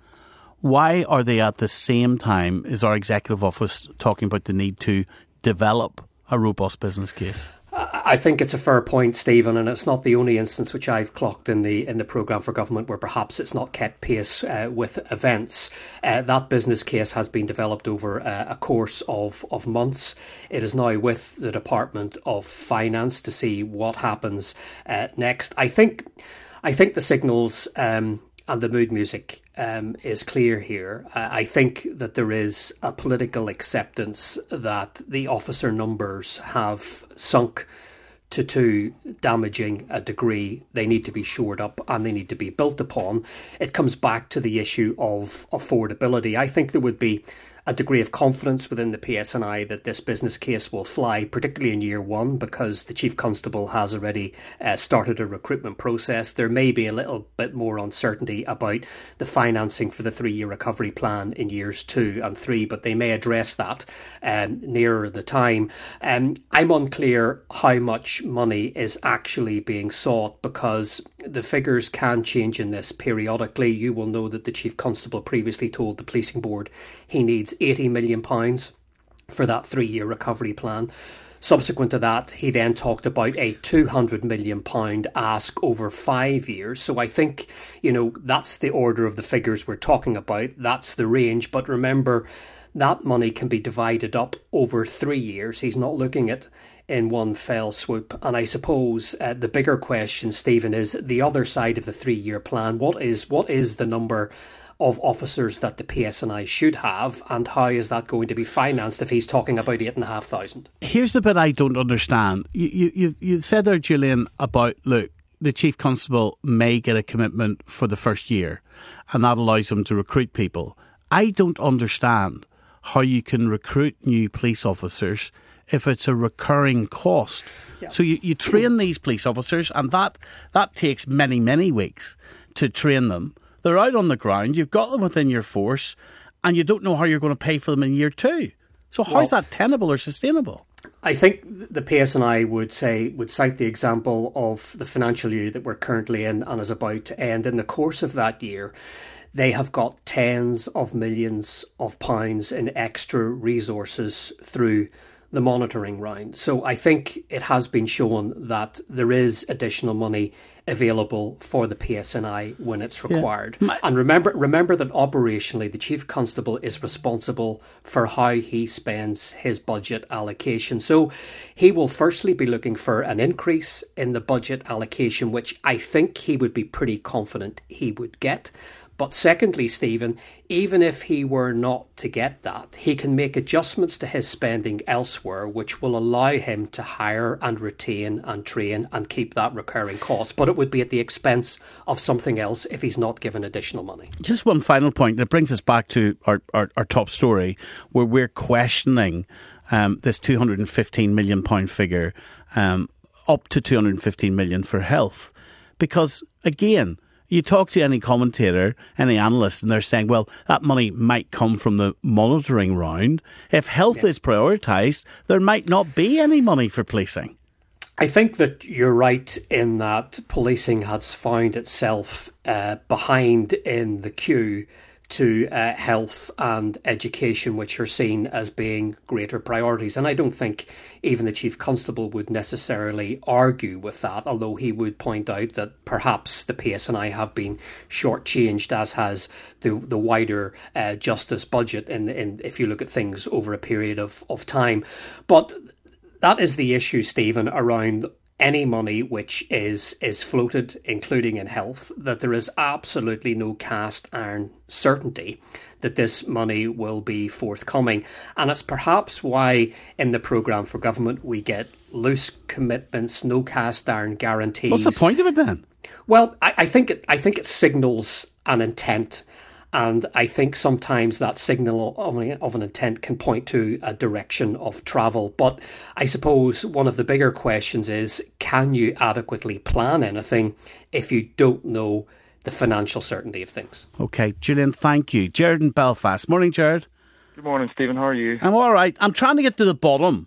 why are they at the same time as our Executive Office talking about the need to develop a robust business case? I think it's a fair point, Stephen, and it's not the only instance which I've clocked in the in the programme for government where perhaps it's not kept pace uh, with events. Uh, that business case has been developed over uh, a course of, of months. It is now with the Department of Finance to see what happens uh, next. I think, I think the signals um, and the mood music um, is clear here. Uh, I think that there is a political acceptance that the officer numbers have sunk to too damaging a degree. They need to be shored up and they need to be built upon. It comes back to the issue of affordability. I think there would be a degree of confidence within the P S N I that this business case will fly, particularly in year one, because the Chief Constable has already uh, started a recruitment process. There may be a little bit more uncertainty about the financing for the three-year recovery plan in years two and three, but they may address that um, nearer the time. Um, I'm unclear how much money is actually being sought, because the figures can change in this periodically. You will know that the Chief Constable previously told the Policing Board he needs eighty million pounds for that three-year recovery plan. Subsequent to that, he then talked about a two hundred million pounds ask over five years. So I think, you know, that's the order of the figures we're talking about. That's the range. But remember, that money can be divided up over three years. He's not looking at in one fell swoop. And I suppose uh, the bigger question, Stephen, is the other side of the three-year plan. What is what is the number of officers that the P S N I should have, and how is that going to be financed if he's talking about eight and a half thousand? Here's the bit I don't understand. You, you, you, you said there, Julian, about, look, the Chief Constable may get a commitment for the first year, and that allows him to recruit people. I don't understand how you can recruit new police officers if it's a recurring cost. Yeah. So you, you train these police officers, and that that takes many, many weeks to train them. They're out on the ground, you've got them within your force, and you don't know how you're going to pay for them in year two. So how's well, that tenable or sustainable? I think the P S N I would say, would cite the example of the financial year that we're currently in and is about to end. In the course of that year, they have got tens of millions of pounds in extra resources through the monitoring round. So I think it has been shown that there is additional money available for the P S N I when it's required. Yeah. And remember remember that operationally the Chief Constable is responsible for how he spends his budget allocation. So he will firstly be looking for an increase in the budget allocation, which I think he would be pretty confident he would get. But secondly, Stephen, even if he were not to get that, he can make adjustments to his spending elsewhere, which will allow him to hire and retain and train and keep that recurring cost. But it would be at the expense of something else if he's not given additional money. Just one final point that brings us back to our, our, our top story, where we're questioning um, this two hundred fifteen million pounds figure, um, up to two hundred fifteen million pounds for health. Because, again, you talk to any commentator, any analyst, and they're saying, well, that money might come from the monitoring round. If health yeah. is prioritised, there might not be any money for policing. I think that you're right in that policing has found itself uh, behind in the queue to uh, health and education, which are seen as being greater priorities. And I don't think even the Chief Constable would necessarily argue with that, although he would point out that perhaps the P S N I have been shortchanged, as has the the wider uh, justice budget, in, in, if you look at things over a period of, of time. But that is the issue, Stephen, around any money which is is floated, including in health, that there is absolutely no cast iron certainty that this money will be forthcoming. And it's perhaps why in the programme for government we get loose commitments, no cast iron guarantees. What's the point of it then? Well, I, I think it, I think it signals an intent. And I think sometimes that signal of, of an intent can point to a direction of travel. But I suppose one of the bigger questions is, can you adequately plan anything if you don't know the financial certainty of things? OK, Julian, thank you. Jared in Belfast. Morning, Jared. Good morning, Stephen. How are you? I'm all right. I'm trying to get to the bottom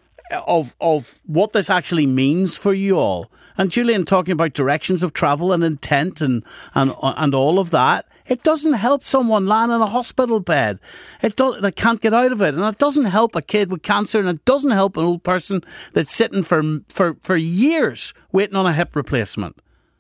of of what this actually means for you all. And Julian talking about directions of travel and intent and and and all of that. It doesn't help someone lying in a hospital bed. It does, they can't get out of it. And it doesn't help a kid with cancer, and it doesn't help an old person that's sitting for for, for years waiting on a hip replacement.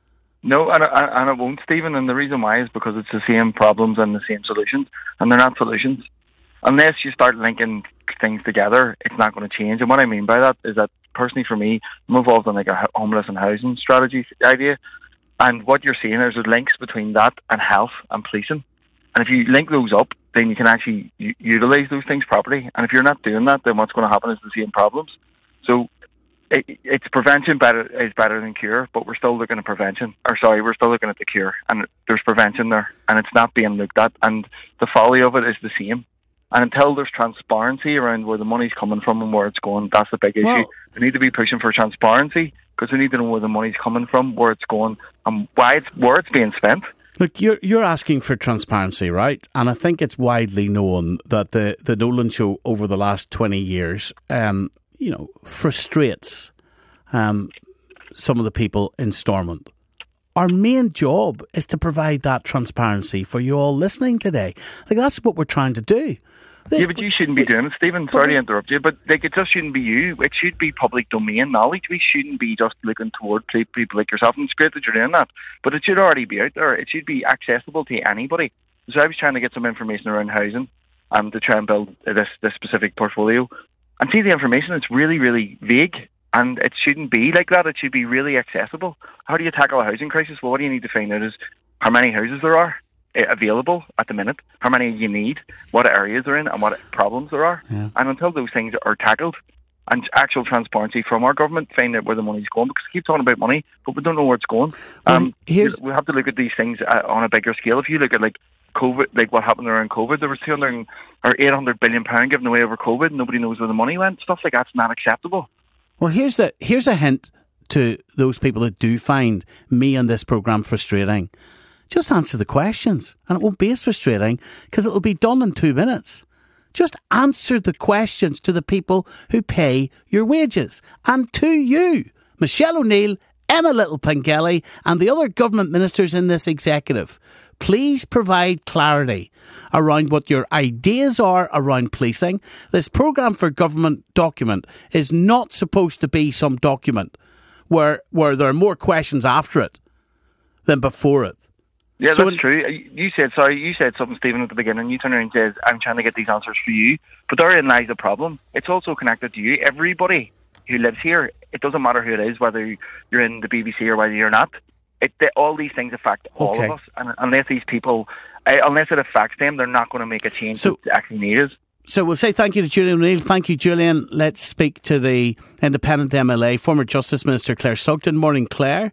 No, and, and it won't, Stephen. And the reason why is because it's the same problems and the same solutions. And they're not solutions. Unless you start linking things together, it's not going to change. And what I mean by that is that, personally for me, I'm involved in like a homeless and housing strategy idea. And what you're seeing is there's links between that and health and policing. And if you link those up, then you can actually u- utilise those things properly. And if you're not doing that, then what's going to happen is the same problems. So it, it's prevention better is better than cure, but we're still looking at prevention. Or sorry, we're still looking at the cure. And there's prevention there, and it's not being looked at. And the folly of it is the same. And until there's transparency around where the money's coming from and where it's going, that's the big issue. Well, we need to be pushing for transparency, because we need to know where the money's coming from, where it's going, and why it's where it's being spent. Look, you're you're asking for transparency, right? And I think it's widely known that the, the Nolan Show over the last twenty years, um, you know, frustrates um, some of the people in Stormont. Our main job is to provide that transparency for you all listening today. Like, that's what we're trying to do. Yeah, but you shouldn't be doing it, Stephen. Sorry to interrupt you, but like, it just shouldn't be you. It should be public domain knowledge. We shouldn't be just looking toward people like yourself, and it's great that you're doing that, but it should already be out there. It should be accessible to anybody. So I was trying to get some information around housing um, to try and build this, this specific portfolio. And see the information, it's really, really vague, and it shouldn't be like that. It should be really accessible. How do you tackle a housing crisis? Well, what do you need to find out is how many houses there are available at the minute, how many you need, what areas they're in, and what problems there are. Yeah. And until those things are tackled, and actual transparency from our government, find out where the money's going, because we keep talking about money, but we don't know where it's going. Um, well, we have to look at these things uh, on a bigger scale. If you look at like COVID, like what happened around COVID, there was two hundred or eight hundred billion pound given away over COVID, and nobody knows where the money went. Stuff like that's not acceptable. Well, here's a here's a hint to those people that do find me and this programme frustrating. Just answer the questions, and it won't be as frustrating because it will be done in two minutes. Just answer the questions to the people who pay your wages, and to you, Michelle O'Neill, Emma Little-Pengelly, and the other government ministers in this executive. Please provide clarity around what your ideas are around policing. This programme for government document is not supposed to be some document where where there are more questions after it than before it. Yeah, so that's in, true. You said, sorry, you said something, Stephen, at the beginning. You turned around and said, I'm trying to get these answers for you. But therein lies the problem. It's also connected to you. Everybody who lives here, it doesn't matter who it is, whether you're in the B B C or whether you're not. It, they, all these things affect all okay. of us. And unless these people, uh, unless it affects them, they're not going to make a change so, that actually needed. So we'll say thank you to Julian O'Neill. Thank you, Julian. Let's speak to the independent M L A, former Justice Minister Claire Sugden. Morning, Claire.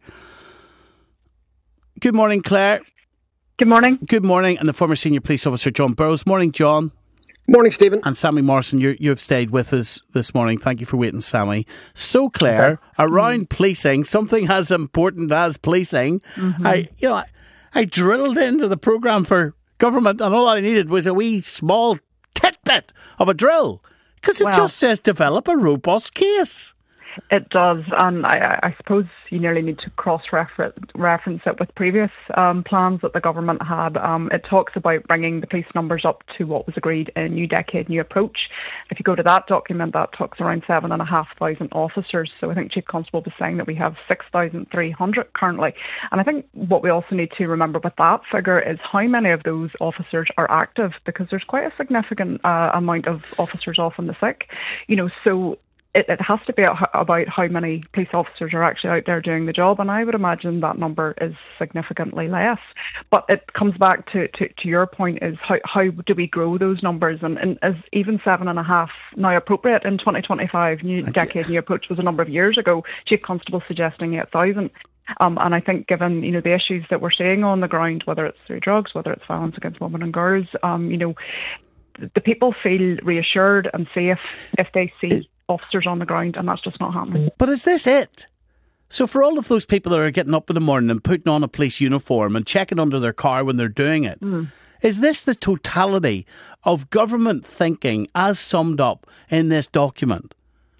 Good morning, Claire. Good morning. Good morning. And the former Senior Police Officer, John Burrows. Morning, John. Morning, Stephen. And Sammy Morrison, you you've stayed with us this morning. Thank you for waiting, Sammy. So, Claire, okay. around mm-hmm. policing, something as important as policing, mm-hmm. I, you know, I, I drilled into the programme for government, and all I needed was a wee small tidbit of a drill, because it well, just says develop a robust case. It does, and I, I suppose you nearly need to cross-reference it with previous um, plans that the government had. Um, it talks about bringing the police numbers up to what was agreed in New Decade, New Approach. If you go to that document, that talks around seven and a half thousand officers. So I think Chief Constable was saying that we have six thousand three hundred currently. And I think what we also need to remember with that figure is how many of those officers are active, because there's quite a significant uh, amount of officers off on the sick. You know, so it, it has to be about how many police officers are actually out there doing the job, and I would imagine that number is significantly less. But it comes back to, to, to your point, is how, how do we grow those numbers, and, and is even seven and a half now appropriate in twenty twenty-five? New decade, new approach was a number of years ago. Chief Constable suggesting eight thousand. Um, and I think given, you know, the issues that we're seeing on the ground, whether it's through drugs, whether it's violence against women and girls, um, you know, the people feel reassured and safe if they see officers on the ground, and that's just not happening. But is this it? So for all of those people that are getting up in the morning and putting on a police uniform and checking under their car when they're doing it, mm. is this the totality of government thinking as summed up in this document?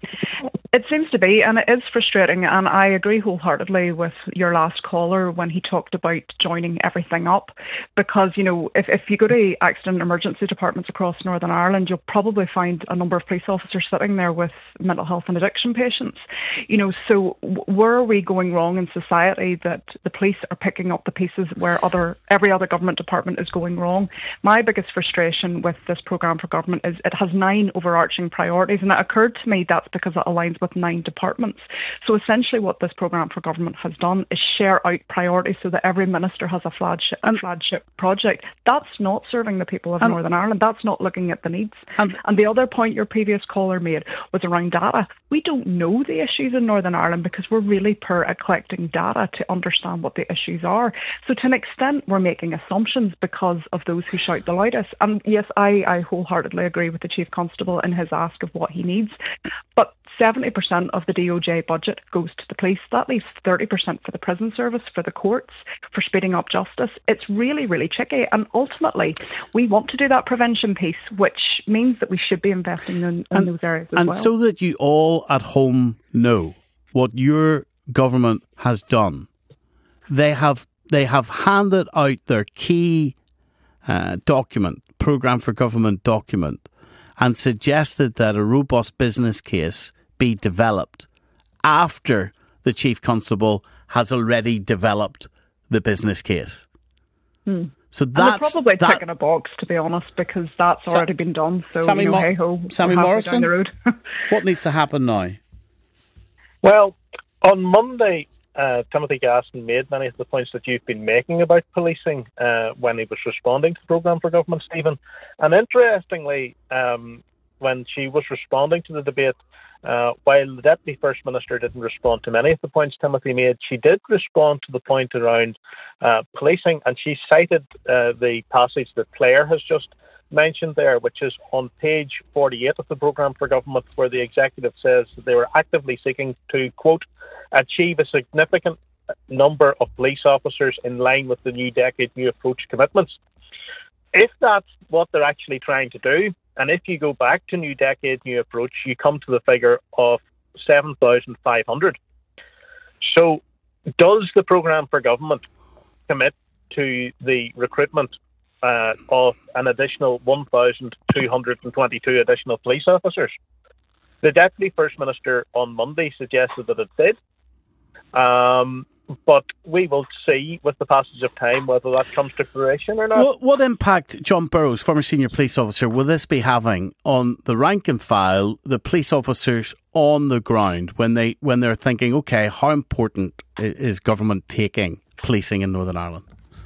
It seems to be, and it is frustrating, and I agree wholeheartedly with your last caller when he talked about joining everything up, because, you know, if, if you go to accident and emergency departments across Northern Ireland, you'll probably find a number of police officers sitting there with mental health and addiction patients. You know, so where are we going wrong in society that the police are picking up the pieces where other every other government department is going wrong? My biggest frustration with this programme for government is it has nine overarching priorities, and it occurred to me that's because it aligns with nine departments. So essentially what this programme for government has done is share out priorities so that every minister has a flagship, a flagship project. That's not serving the people of Northern Ireland. That's not looking at the needs. And, and the other point your previous caller made was around data. We don't know the issues in Northern Ireland because we're really poor at collecting data to understand what the issues are. So to an extent, we're making assumptions because of those who shout the loudest. And yes, I, I wholeheartedly agree with the Chief Constable in his ask of what he needs. But seventy percent of the D O J budget goes to the police. That leaves thirty percent for the prison service, for the courts, for speeding up justice. It's really, really tricky. And ultimately, we want to do that prevention piece, which means that we should be investing in, in and, those areas as and well. And so that you all at home know what your government has done, they have they have handed out their key uh, document, programme for government document, and suggested that a robust business case be developed after the Chief Constable has already developed the business case. Hmm. So and that's they're probably that, ticking a box, to be honest, because that's Sa- already been done. So, Sammy you know, Mo- hey ho, Sammy Morrison, down the road. what needs to happen now? Well, on Monday, uh, Timothy Gaston made many of the points that you've been making about policing uh, when he was responding to the programme for government, Stephen. And interestingly, um, when she was responding to the debate, Uh, while the Deputy First Minister didn't respond to many of the points Timothy made, she did respond to the point around uh, policing, and she cited uh, the passage that Claire has just mentioned there, which is on page forty-eight of the programme for government, where the executive says that they were actively seeking to, quote, achieve a significant number of police officers in line with the new decade, new approach commitments. If that's what they're actually trying to do, and if you go back to New Decade, New Approach, you come to the figure of seven thousand five hundred. So does the programme for government commit to the recruitment uh, of an additional one thousand two hundred twenty-two additional police officers? The Deputy First Minister on Monday suggested that it did. Um... But we will see with the passage of time whether that comes to fruition or not. What, what impact, John Burrows, former senior police officer, will this be having on the rank and file, the police officers on the ground, when, they, when they're thinking, OK, how important is government taking policing in Northern Ireland?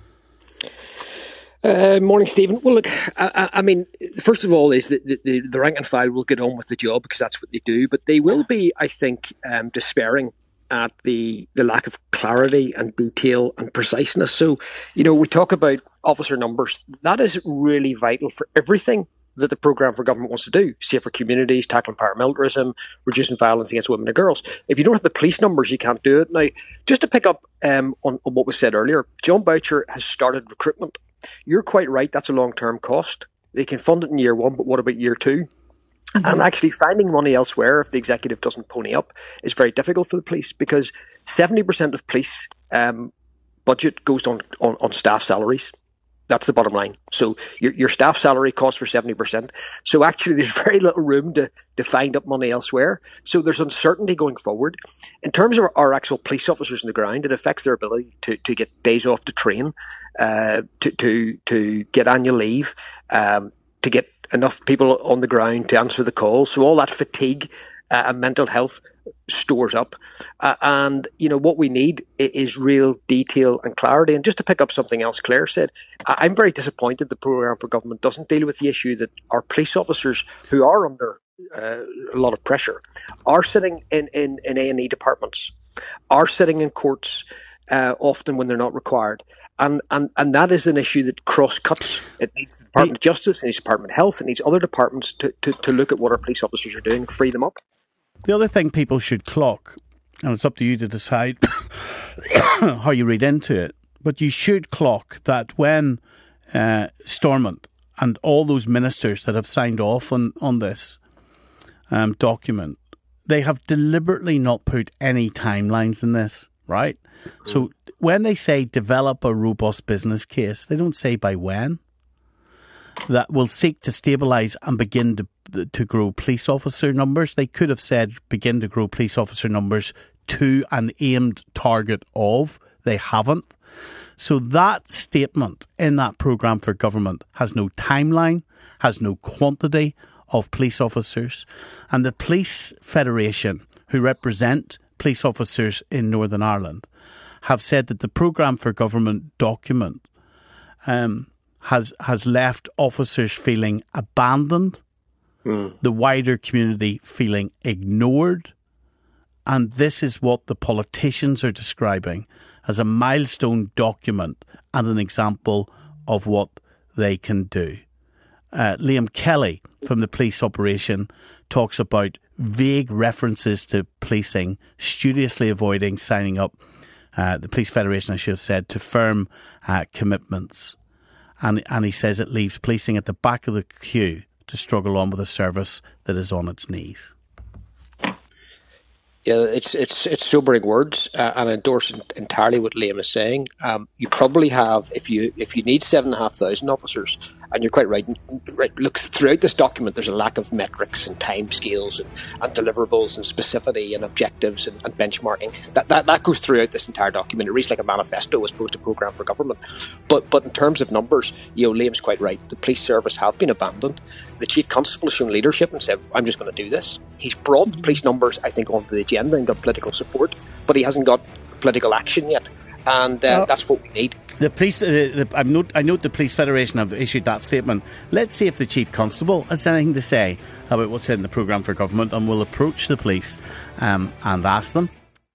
Uh, morning, Stephen. Well, look, I, I mean, first of all, is that the, the, the rank and file will get on with the job because that's what they do. But they will be, I think, um, despairing at the, the lack of clarity and detail and preciseness. So, you know, we talk about officer numbers. That is really vital for everything that the programme for government wants to do. Safer communities, tackling paramilitarism, reducing violence against women and girls. If you don't have the police numbers, you can't do it. Now, just to pick up um, on, on what was said earlier, John Boucher has started recruitment. You're quite right, that's a long-term cost. They can fund it in year one, but what about year two? Mm-hmm. And actually finding money elsewhere, if the executive doesn't pony up, is very difficult for the police, because seventy percent of police um, budget goes on, on, on staff salaries. That's the bottom line. So your, your staff salary costs for seventy percent. So actually there's very little room to, to find up money elsewhere. So there's uncertainty going forward. In terms of our, our actual police officers on the ground, it affects their ability to, to get days off to train, uh, to, to, to get annual leave, um, to get enough people on the ground to answer the calls. So all that fatigue uh, and mental health stores up. Uh, and, you know, what we need is real detail and clarity. And just to pick up something else Claire said, I'm very disappointed the programme for government doesn't deal with the issue that our police officers who are under uh, a lot of pressure are sitting in, in, in A and E departments, are sitting in courts uh, often when they're not required. And, and and that is an issue that cross-cuts. It needs the Department of Justice, it needs the Department of Health, it needs other departments to, to, to look at what our police officers are doing, free them up. The other thing people should clock, and it's up to you to decide how you read into it, but you should clock that when uh, Stormont and all those ministers that have signed off on, on this um, document, they have deliberately not put any timelines in this, right? Mm-hmm. So when they say develop a robust business case, they don't say by when. That will seek to stabilise and begin to, to grow police officer numbers. They could have said begin to grow police officer numbers to an aimed target of. They haven't. So that statement in that programme for government has no timeline, has no quantity of police officers. And the Police Federation, who represent police officers in Northern Ireland, have said that the programme for government document um, has has left officers feeling abandoned, mm. the wider community feeling ignored, and this is what the politicians are describing as a milestone document and an example of what they can do. Uh, Liam Kelly from the police operation talks about vague references to policing, studiously avoiding signing up, uh, the Police Federation, I should have said, to firm uh, commitments. And, and he says it leaves policing at the back of the queue to struggle on with a service that is on its knees. Yeah, it's it's it's sobering words, uh, and I endorse entirely what Liam is saying. Um, you probably have, if you if you need seven and a half thousand officers, and you're quite right. Right, look, throughout this document, there's a lack of metrics and time scales and, and deliverables and specificity and objectives and, and benchmarking. That, that that goes throughout this entire document. It reads like a manifesto as opposed to a programme for government. But but in terms of numbers, you know, Liam's quite right. The police service have been abandoned. The Chief Constable has shown leadership and said, I'm just going to do this. He's brought the police numbers, I think, onto the agenda and got political support, but he hasn't got political action yet. And uh, oh. that's what we need. The police, uh, the, I, note, I note the Police Federation have issued that statement. Let's see if the Chief Constable has anything to say about what's in the programme for government, and we'll approach the police um, and ask them.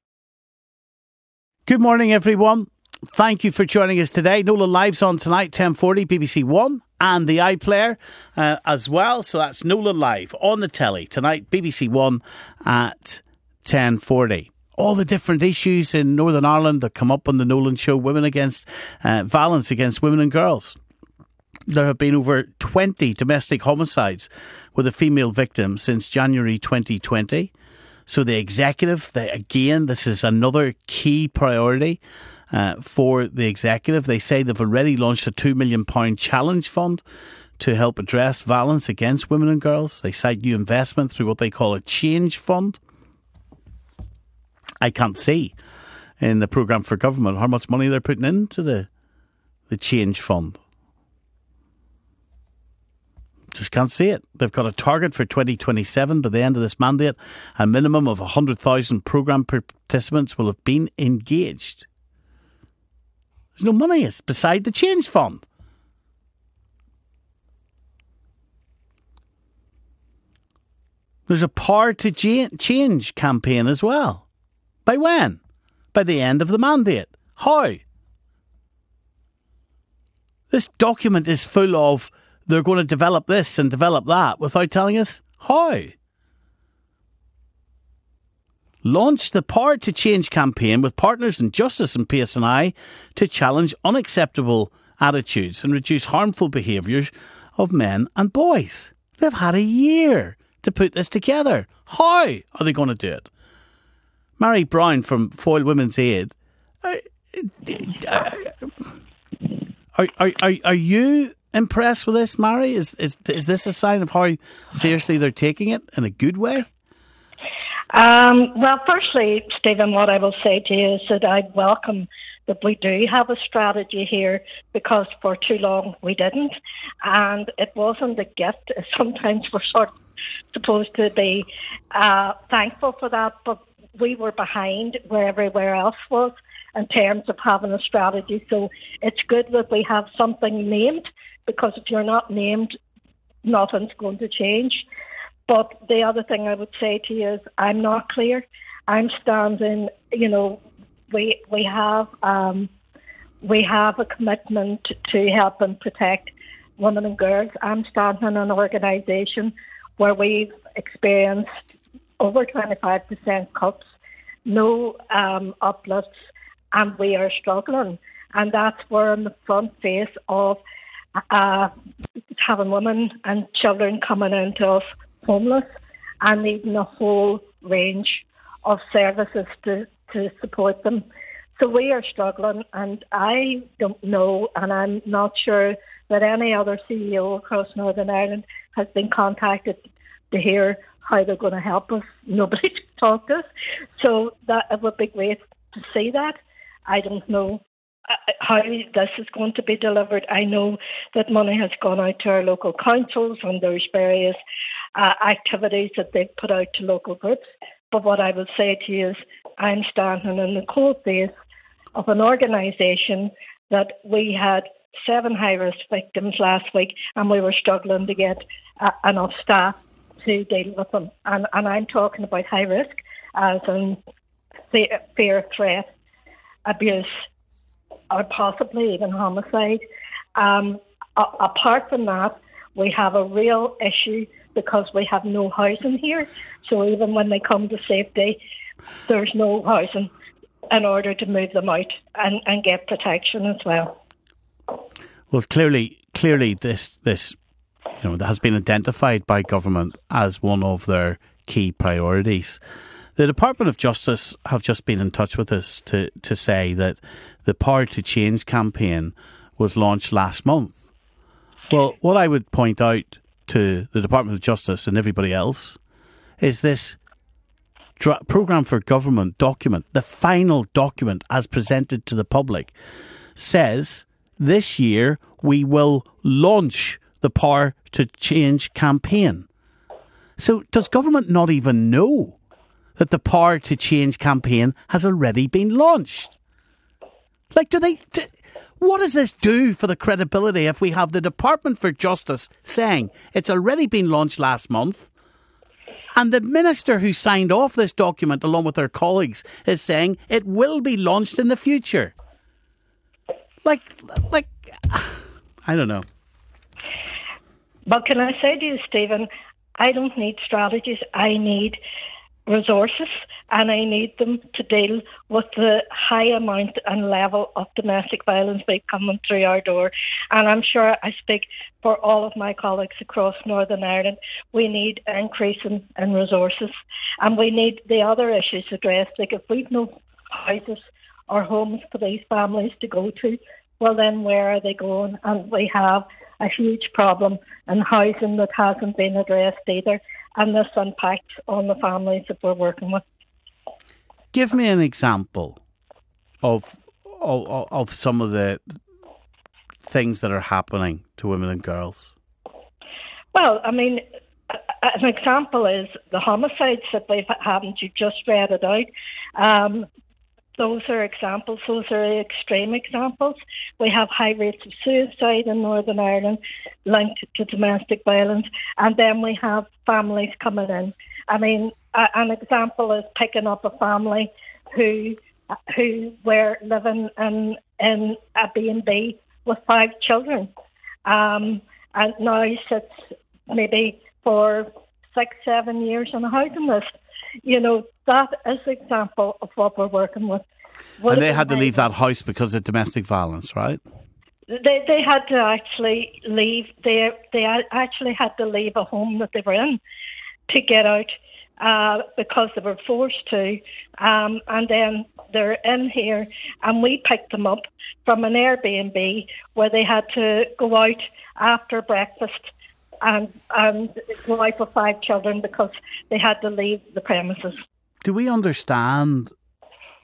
Good morning, everyone. Thank you for joining us today. Nolan Live's on tonight, ten forty, B B C One, and the iPlayer uh, as well. So that's Nolan Live on the telly tonight, B B C One at ten forty. All the different issues in Northern Ireland that come up on the Nolan Show, women against, uh, violence against women and girls. There have been over twenty domestic homicides with a female victim since January twenty twenty. So the executive, they, again, this is another key priority uh, for the executive. They say they've already launched a two million pounds challenge fund to help address violence against women and girls. They cite new investment through what they call a change fund. I can't see in the programme for government how much money they're putting into the the change fund. Just can't see it. They've got a target for twenty twenty-seven. By the end of this mandate, a minimum of one hundred thousand programme participants will have been engaged. There's no money. It's beside the change fund. There's a Power to Change campaign as well. By when? By the end of the mandate. How? This document is full of they're going to develop this and develop that without telling us how. Launch the Power to Change campaign with partners in Justice and P S N I to challenge unacceptable attitudes and reduce harmful behaviours of men and boys. They've had a year to put this together. How are they going to do it? Mary Brown from Foyle Women's Aid, are, are, are, are you impressed with this, Mary? Is, is, is this a sign of how seriously they're taking it in a good way? Um, well, firstly, Stephen, what I will say to you is that I welcome that we do have a strategy here, because for too long we didn't. And it wasn't a gift. Sometimes we're sort of supposed to be uh, thankful for that, but we were behind where everywhere else was in terms of having a strategy. So it's good that we have something named, because if you're not named, nothing's going to change. But the other thing I would say to you is I'm not clear. I'm standing, you know, we we have um, we have a commitment to help and protect women and girls. I'm standing in an organisation where we've experienced over twenty-five percent cuts, no um, uplifts, and we are struggling. And that's where on the front face of uh, having women and children coming into us homeless and needing a whole range of services to, to support them. So we are struggling, and I don't know, and I'm not sure that any other C E O across Northern Ireland has been contacted to hear how they're going to help us. Nobody talked to us. So that it would be great to see that. I don't know how this is going to be delivered. I know that money has gone out to our local councils, and there's various uh, activities that they've put out to local groups. But what I will say to you is I'm standing in the cold face of an organisation that we had seven high-risk victims last week, and we were struggling to get uh, enough staff to deal with them. And, and I'm talking about high risk as in fear, fear threat, abuse, or possibly even homicide. Um, a- apart from that, we have a real issue because we have no housing here. So even when they come to safety, there's no housing in order to move them out and, and get protection as well. Well, clearly, clearly, this this you know has been identified by government as one of their key priorities. The Department of Justice have just been in touch with us to to say that the Power to Change campaign was launched last month. Well, what I would point out to the Department of Justice and everybody else is this dra- Programme for Government document, the final document as presented to the public, says this year we will launch the Power to Change campaign. So does government not even know that the Power to Change campaign has already been launched? Like, do they... Do, what does this do for the credibility if we have the Department for Justice saying it's already been launched last month, and the minister who signed off this document along with her colleagues is saying it will be launched in the future? Like, like, I don't know. But can I say to you, Stephen, I don't need strategies. I need resources, and I need them to deal with the high amount and level of domestic violence being coming through our door. And I'm sure I speak for all of my colleagues across Northern Ireland. We need an increase in, in resources, and we need the other issues addressed. Like if we've no houses or homes for these families to go to, well then where are they going? And we have a huge problem in housing that hasn't been addressed either. And this impacts on the families that we're working with. Give me an example of, of of some of the things that are happening to women and girls. Well, I mean, an example is the homicides that we've had, and you just read it out. Um, those are examples. Those are extreme examples. We have high rates of suicide in Northern Ireland linked to domestic violence. And then we have families coming in. I mean, a, an example is picking up a family who who were living in, in a B and B with five children. Um, and now sits maybe for six, seven years on a housing list. You know, that is an example of what we're working with. What and they had to leave that house because of domestic violence, right? They they had to actually leave. They they actually had to leave a home that they were in to get out uh, because they were forced to. Um, and then they're in here, and we picked them up from an Airbnb where they had to go out after breakfast and and go out with five children because they had to leave the premises. Do we understand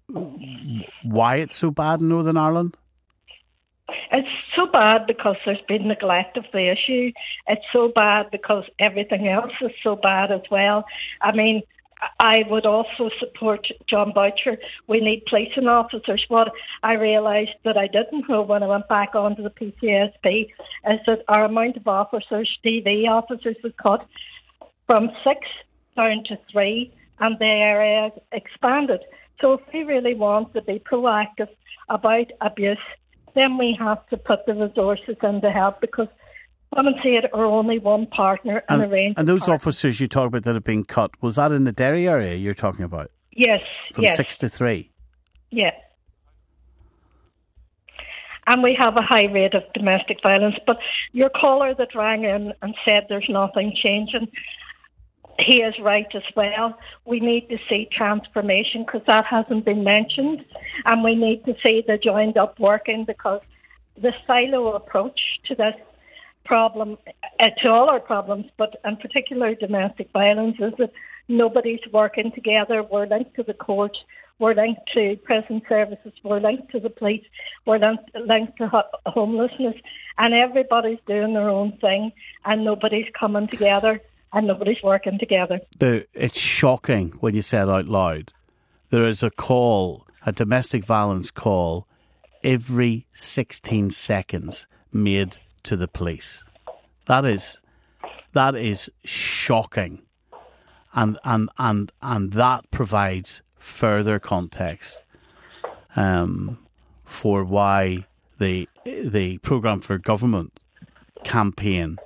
why it's so bad in Northern Ireland? It's so bad because there's been neglect of the issue. It's so bad because everything else is so bad as well. I mean, I would also support John Boucher. We need policing officers. What I realised that I didn't know when I went back onto the P C S P is that our amount of officers, D V officers, was cut from six down to three, and the area expanded. So if we really want to be proactive about abuse, then we have to put the resources in to help, because Mum and Said are only one partner in and, a range. And those partners. officers you talk about that have been cut, was that in the Derry area you're talking about? Yes. From yes. six to three? Yeah. And we have a high rate of domestic violence. But your caller that rang in and said there's nothing changing, he is right as well. We need to see transformation, because that hasn't been mentioned. And we need to see the joined up working, because the silo approach to this problem, uh, to all our problems, but in particular domestic violence, is that nobody's working together. We're linked to the courts, we're linked to prison services, we're linked to the police, we're linked, linked to ho- homelessness, and everybody's doing their own thing, and nobody's coming together, and nobody's working together. The, it's shocking when you say it out loud. There is a call, a domestic violence call, every sixteen seconds made to the police. That is that is shocking, and and and and that provides further context um, for why the the Programme for Government campaign,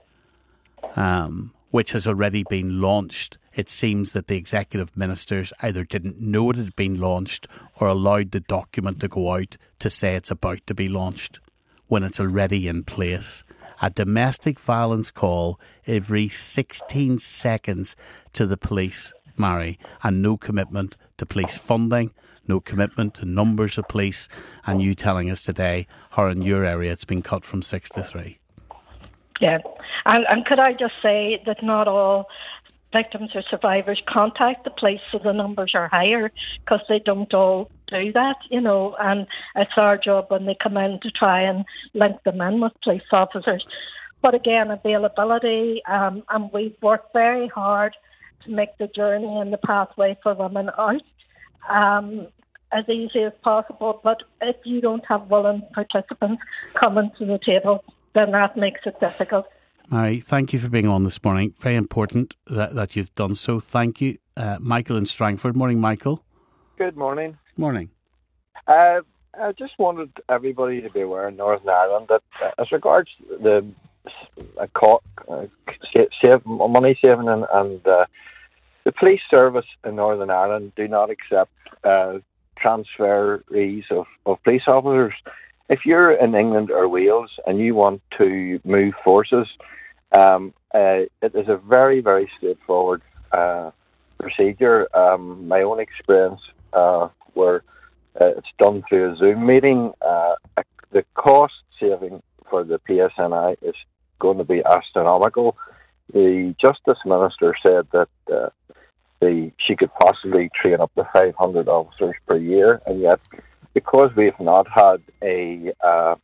um, which has already been launched. It seems that the executive ministers either didn't know it had been launched or allowed the document to go out to say it's about to be launched when it's already in place. A domestic violence call every sixteen seconds to the police, Mary, and no commitment to police funding, no commitment to numbers of police, and you telling us today how in your area it's been cut from six to three. Yeah, and, and could I just say that not all victims or survivors contact the police, so the numbers are higher, because they don't all do that, you know, and it's our job when they come in to try and link them in with police officers. But again, availability, um, and we've worked very hard to make the journey and the pathway for women out um, as easy as possible. But if you don't have willing participants coming to the table, then that makes it difficult. Mary, thank you for being on this morning. Very important that, that you've done so. Thank you. Uh, Michael in Strangford. Morning, Michael. Good morning. Morning. Uh, I just wanted everybody to be aware in Northern Ireland that uh, as regards the uh, co- uh, save, money saving and, and uh, the police service in Northern Ireland do not accept uh, transferees of, of police officers. If you're in England or Wales and you want to move forces, um, uh, it is a very, very straightforward uh, procedure. Um, my own experience uh, where uh, it's done through a Zoom meeting, uh, the cost saving for the P S N I is going to be astronomical. The Justice Minister said that uh, the, she could possibly train up to five hundred officers per year, and yet because we've not had a uh,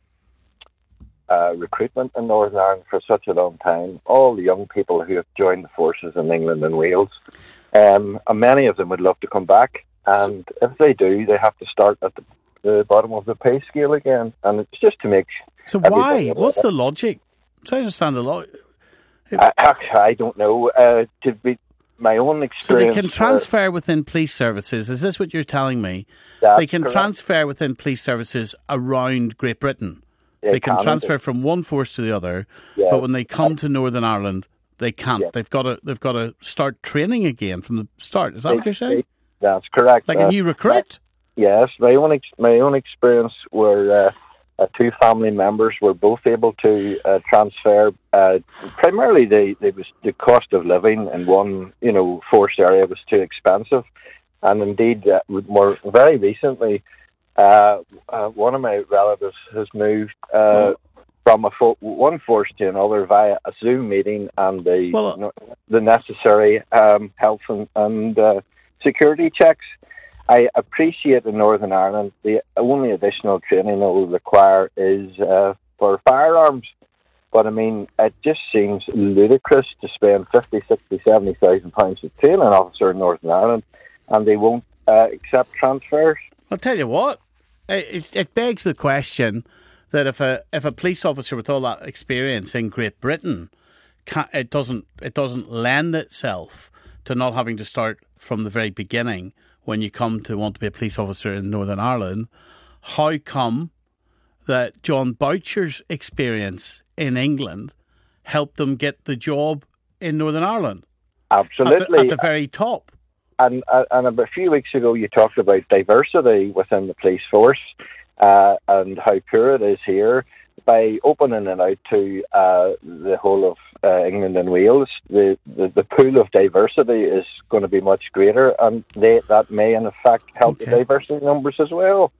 uh, recruitment in Northern Ireland for such a long time, all the young people who have joined the forces in England and Wales, um, and many of them would love to come back, and if they do, they have to start at the, the bottom of the pay scale again, and it's just to make... So why? What's the logic? So I understand the logic. I, I don't know. Uh, to be... My own experience. So they can transfer uh, within police services. Is this what you're telling me? They can correct. transfer within police services around Great Britain. Yeah, they can Canada. transfer from one force to the other, yeah. but when they come to Northern Ireland, they can't. Yeah. They've got to. They've got to start training again from the start. Is that they, what you're saying? They, that's correct. Like uh, a new recruit. My, yes, my own ex, my own experience where. Uh, Uh, two family members were both able to uh, transfer. Uh, primarily, they, they was the cost of living in one, you know, forced area was too expensive, and indeed, uh, more very recently, uh, uh, one of my relatives has moved uh, from a fo- one force to another via a Zoom meeting and the well, uh, the necessary um, health and, and uh, security checks. I appreciate in Northern Ireland the only additional training that will require is uh, for firearms. But I mean, it just seems ludicrous to spend fifty, sixty, seventy thousand pounds to train an officer in Northern Ireland, and they won't uh, accept transfers. I'll tell you what, it, it begs the question that if a if a police officer with all that experience in Great Britain, can't, it doesn't it doesn't lend itself to not having to start from the very beginning when you come to want to be a police officer in Northern Ireland. How come that John Boucher's experience in England helped them get the job in Northern Ireland? Absolutely. At the, at the very top. And, and a few weeks ago you talked about diversity within the police force uh, and how poor it is here. By opening it out to uh, the whole of uh, England and Wales, the, the, the pool of diversity is going to be much greater, and they, that may in fact help okay. the diversity numbers as well.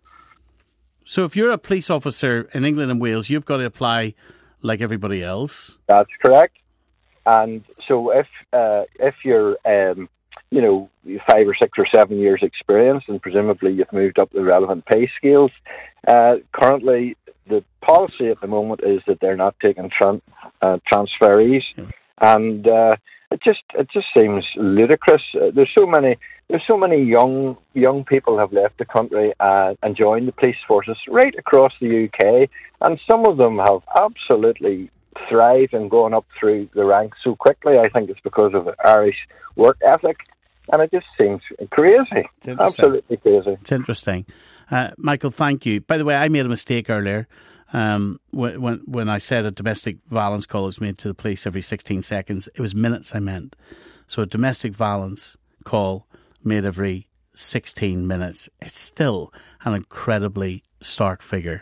So if you're a police officer in England and Wales, you've got to apply like everybody else? That's correct. And so if uh, if you're, um, you know, five or six or seven years experience, and presumably you've moved up the relevant pay scales, uh, currently the policy at the moment is that they're not taking tran- uh, transferees, mm. and uh, it just it just seems ludicrous. Uh, there's so many there's so many young young people have left the country uh, and joined the police forces right across the U K, and some of them have absolutely thrived and gone up through the ranks so quickly. I think it's because of the Irish work ethic, and it just seems crazy, absolutely crazy. It's interesting. Uh, Michael, thank you. By the way, I made a mistake earlier um, when, when when I said a domestic violence call is made to the police every sixteen seconds. It was minutes I meant. So a domestic violence call made every sixteen minutes. It's still an incredibly stark figure.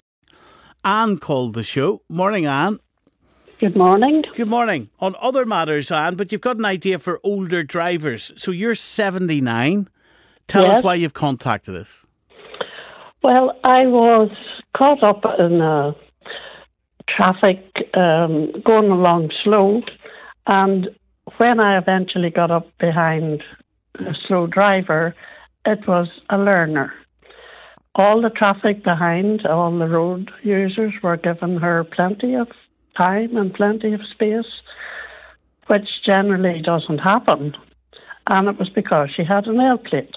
Anne called the show. Morning, Anne. Good morning. Good morning. On other matters, Anne, but you've got an idea for older drivers. So you're seventy-nine. Tell yes. us why you've contacted us. Well, I was caught up in uh, traffic um, going along slow, and when I eventually got up behind a slow driver, it was a learner. All the traffic behind, all the road users were giving her plenty of time and plenty of space, which generally doesn't happen, and it was because she had an L plate.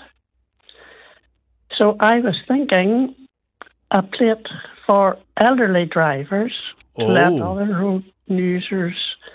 So I was thinking a plate for elderly drivers to oh. let other road users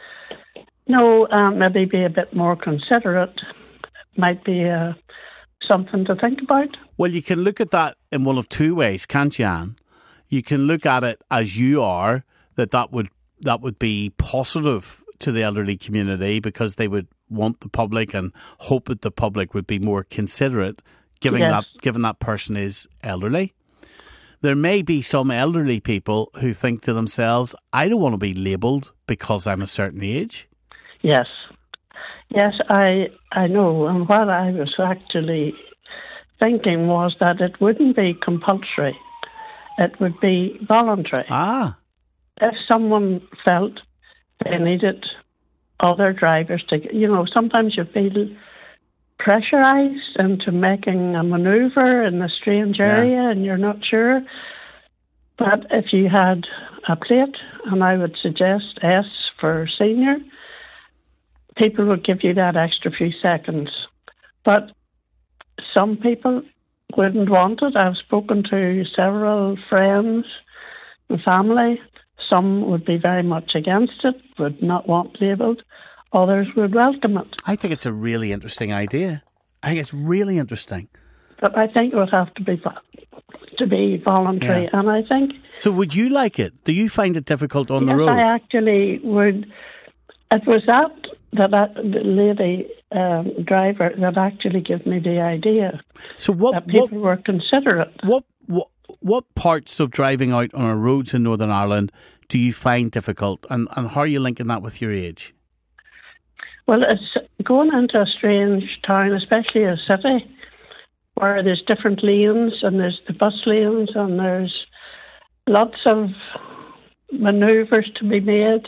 know, and maybe be a bit more considerate. Might be uh, something to think about. Well, you can look at that in one of two ways, can't you, Anne? You can look at it as you are, that that would that would be positive to the elderly community because they would want the public and hope that the public would be more considerate, given yes. that given that person is elderly. There may be some elderly people who think to themselves, I don't want to be labelled because I'm a certain age. Yes. Yes, I I know. And what I was actually thinking was that it wouldn't be compulsory. It would be voluntary. Ah. If someone felt they needed other drivers to, you know, sometimes you feel pressurized into making a manoeuvre in a strange area yeah. and you're not sure. But if you had a plate, and I would suggest S for senior, people would give you that extra few seconds. But some people wouldn't want it. I've spoken to several friends and family. Some would be very much against it, would not want labelled. Others would welcome it. I think it's a really interesting idea. I think it's really interesting. But I think it would have to be to be voluntary, yeah. and I think... So would you like it? Do you find it difficult on yes, the road? I actually would. It was that, that, that the lady um, driver that actually gave me the idea. So what... That people what, were considerate. What, what, what parts of driving out on our roads in Northern Ireland do you find difficult, and, and how are you linking that with your age? Well, it's going into a strange town, especially a city, where there's different lanes, and there's the bus lanes, and there's lots of manoeuvres to be made,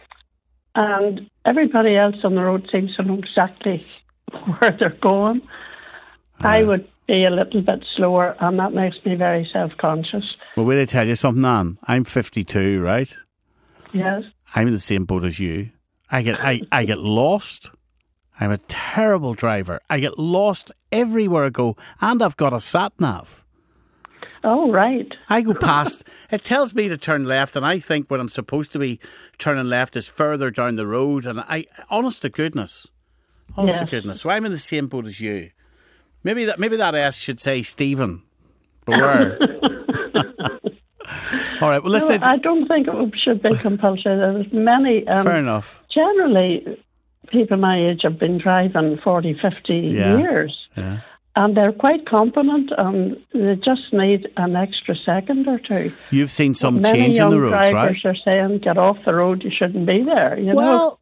and everybody else on the road seems to know exactly where they're going. Uh, I would be a little bit slower, and that makes me very self-conscious. Well, will I tell you something, Anne? I'm fifty-two, right? Yes. I'm in the same boat as you. I get I, I get lost. I'm a terrible driver. I get lost everywhere I go, and I've got a sat-nav. Oh, right. I go past, it tells me to turn left, and I think what I'm supposed to be turning left is further down the road, and I, honest to goodness, honest Yes. to goodness, so I'm in the same boat as you. Maybe that maybe that S should say Stephen. Beware. All right, well, listen. No, I don't think it should be compulsory. There's many... Um, Fair enough. Generally, people my age have been driving forty, fifty Yeah. years. Yeah. And they're quite competent, and they just need an extra second or two. You've seen some Many change young in the roads, right? drivers are saying, get off the road, you shouldn't be there. You Well,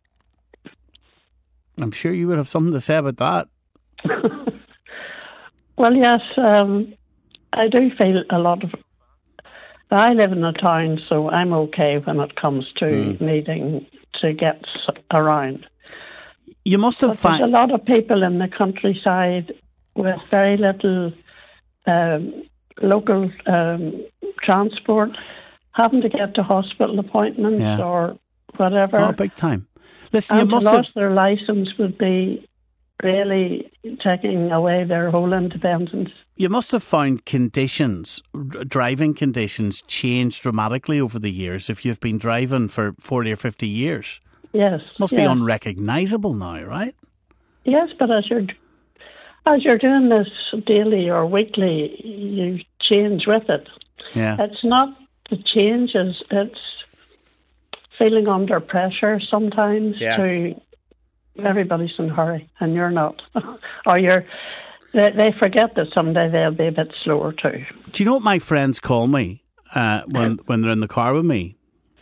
I'm sure you would have something to say about that. know? Well, yes, um, I do feel a lot of... I live in a town, so I'm okay when it comes to Mm. needing to get s- around. You must have But there's a found... lot of people in the countryside with very little um, local um, transport, having to get to hospital appointments Yeah. or whatever. Oh, big time. Listen, you and to must lose have... their licence would be really taking away their whole independence. You must have found conditions, r- driving conditions, change dramatically over the years if you've been driving for forty or fifty years. Yes. Must be yes. unrecognisable now, right? Yes, but as you're as you're doing this daily or weekly, you change with it. Yeah. It's not the changes; it's feeling under pressure sometimes. Yeah. To everybody's in a hurry, and you're not, or you're. They, they forget that someday they'll be a bit slower too. Do you know what my friends call me uh, when when they're in the car with me?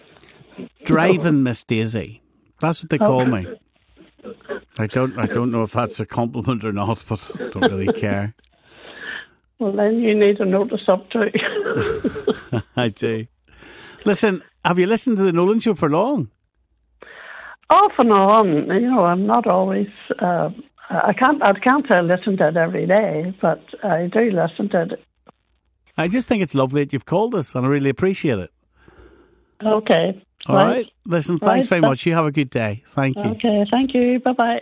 Driving Miss Daisy. That's what they call me. I don't I don't know if that's a compliment or not, but I don't really care. Well, then you need to notice up too. I do. Listen, have you listened to the Nolan Show for long? Off and on, you know, I'm not always. Uh, I can't. I can't say I listen to it every day, but I do listen to it. I just think it's lovely that you've called us, and I really appreciate it. Okay. All right. right. Listen, thanks right. very much. You have a good day. Thank you. Okay. Thank you. Bye bye.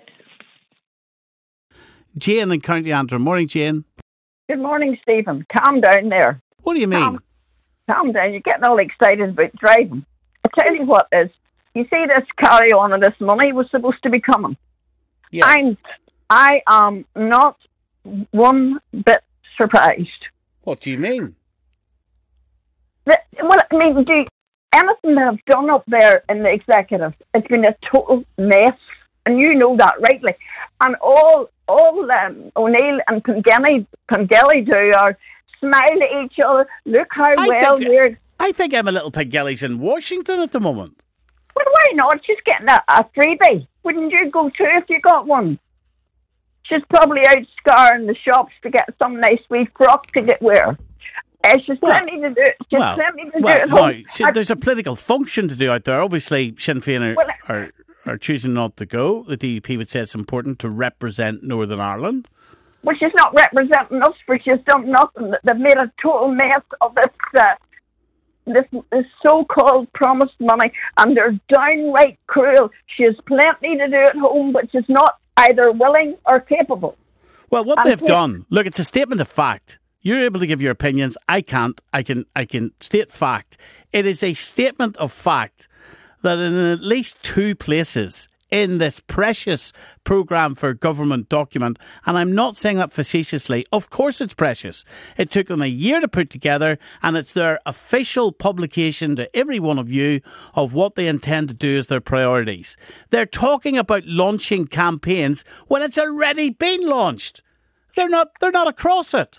Jane in County Antrim. Morning, Jane. Good morning, Stephen. Calm down there. What do you mean? Calm, calm down. You're getting all excited about driving. I tell you what is, you see this carry on and this money was supposed to be coming. Yes. I'm, I am not one bit surprised. What do you mean? The, well, I mean, do anything they've done up there in the executive, it's been a total mess, and you know that rightly. And all all um, O'Neill and Pengelly, Pengelly do are smile at each other. Look how I well think, we're. I think Emma Little Pengelly's in Washington at the moment. Well, why not? She's getting a, a freebie. Wouldn't you go too if you got one? She's probably out scouring the shops to get some nice wee frock to get wear. Uh, she's Well, plenty to do. She's well, plenty to well, do at no, home. see, there's a political function to do out there. Obviously, Sinn Féin are, Well, are, are choosing not to go. The D U P would say it's important to represent Northern Ireland. Well, she's not representing us, for she's done nothing. They've made a total mess of this, uh, this, this so-called promised money, and they're downright cruel. She has plenty to do at home, but she's not either willing or capable. Well, what And they've she- done, look, it's a statement of fact. You're able to give your opinions. I can't. I can. I can state fact. It is a statement of fact that in at least two places in this precious programme for government document, and I'm not saying that facetiously, of course it's precious. It took them a year to put together, and it's their official publication to every one of you of what they intend to do as their priorities. They're talking about launching campaigns when it's already been launched. They're not. They're not across it.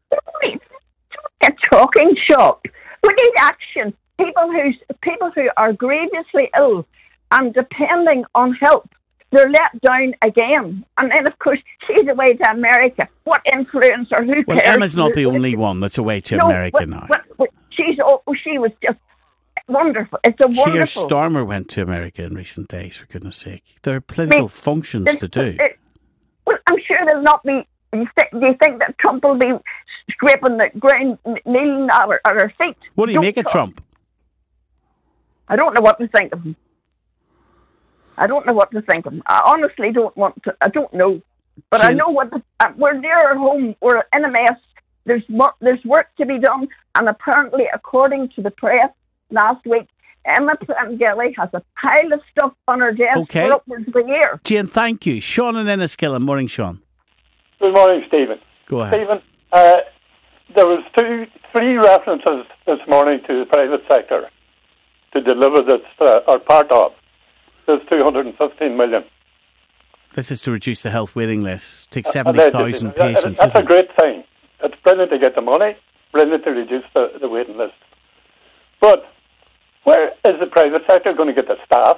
A talking shop. We need action. People who people who are grievously ill and depending on help, they're let down again. And then, of course, she's away to America. What influence or who Well, cares? Emma's not the only one that's away to No, America but, now. But, but she's oh, she was just wonderful. It's a Keir wonderful. Starmer went to America in recent days, for goodness sake. There are political I mean, functions this- to do. it- well, I'm sure there'll not be You th- do you think that Trump will be scraping the ground, kneeling at our, at our feet? What do you Don't make of talk. Trump? I don't know what to think of him. I don't know what to think of him. I honestly don't want to. I don't know, but I know what. The, uh, we're near our home. We're in a mess. There's work. There's work to be done, and apparently, according to the press last week, Emma Pengelly has a pile of stuff on her desk Okay. for upwards of a year. Jane, thank you. Sean and Enniskillen. Morning, Sean. Good morning, Stephen. Go ahead. Stephen, uh, there was two, three references this morning to the private sector to deliver this, uh, or part of this two hundred fifteen million. This is to reduce the health waiting list. Take Uh, seventy thousand allegedly. patients. That's isn't a great thing. It's brilliant to get the money, brilliant to reduce the, the waiting list. But where is the private sector going to get the staff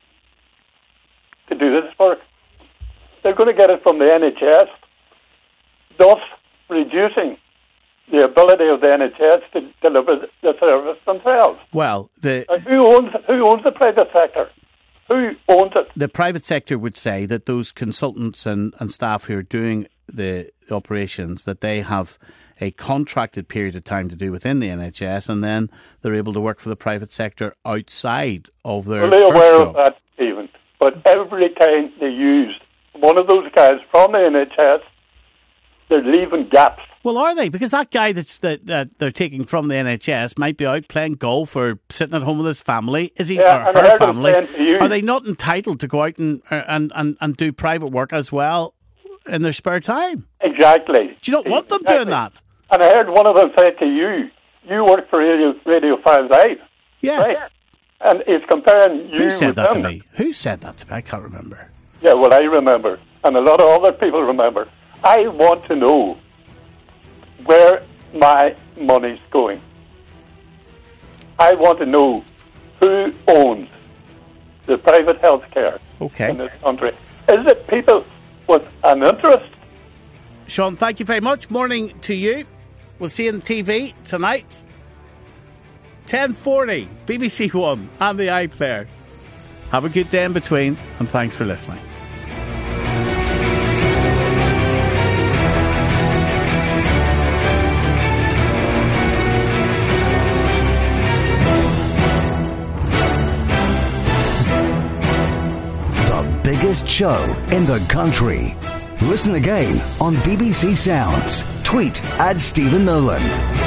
to do this work? They're going to get it from the N H S, thus reducing the ability of the N H S to deliver the service themselves. Well, the Uh, who owns who owns the private sector? Who owns it? the private sector would say that those consultants and, and staff who are doing the operations, that they have a contracted period of time to do within the N H S, and then they're able to work for the private sector outside of their Fully first aware job. of that, Stephen. But every time they use one of those guys from the N H S, they're leaving gaps. Well, are they? Because that guy that's that, that they're taking from the N H S might be out playing golf or sitting at home with his family. Is he Yeah, or and I her heard him family? saying to you- Are they not entitled to go out and, and and and do private work as well in their spare time? Exactly. Do you not want them Exactly. doing that? And I heard one of them say to you, you work for Radio, Radio five Live. Yes. Right? And he's comparing you Who said with that them. to me? Who said that to me? I can't remember. Yeah, well, I remember. And a lot of other people remember. I want to know where my money's going. I want to know who owns the private health care Okay. in this country. Is it people with an interest? Sean, thank you very much. Morning to you. We'll see you on T V tonight. ten forty, B B C One and the iPlayer. Have a good day in between, and thanks for listening. The biggest show in the country. Listen again on B B C Sounds. Tweet at Stephen Nolan.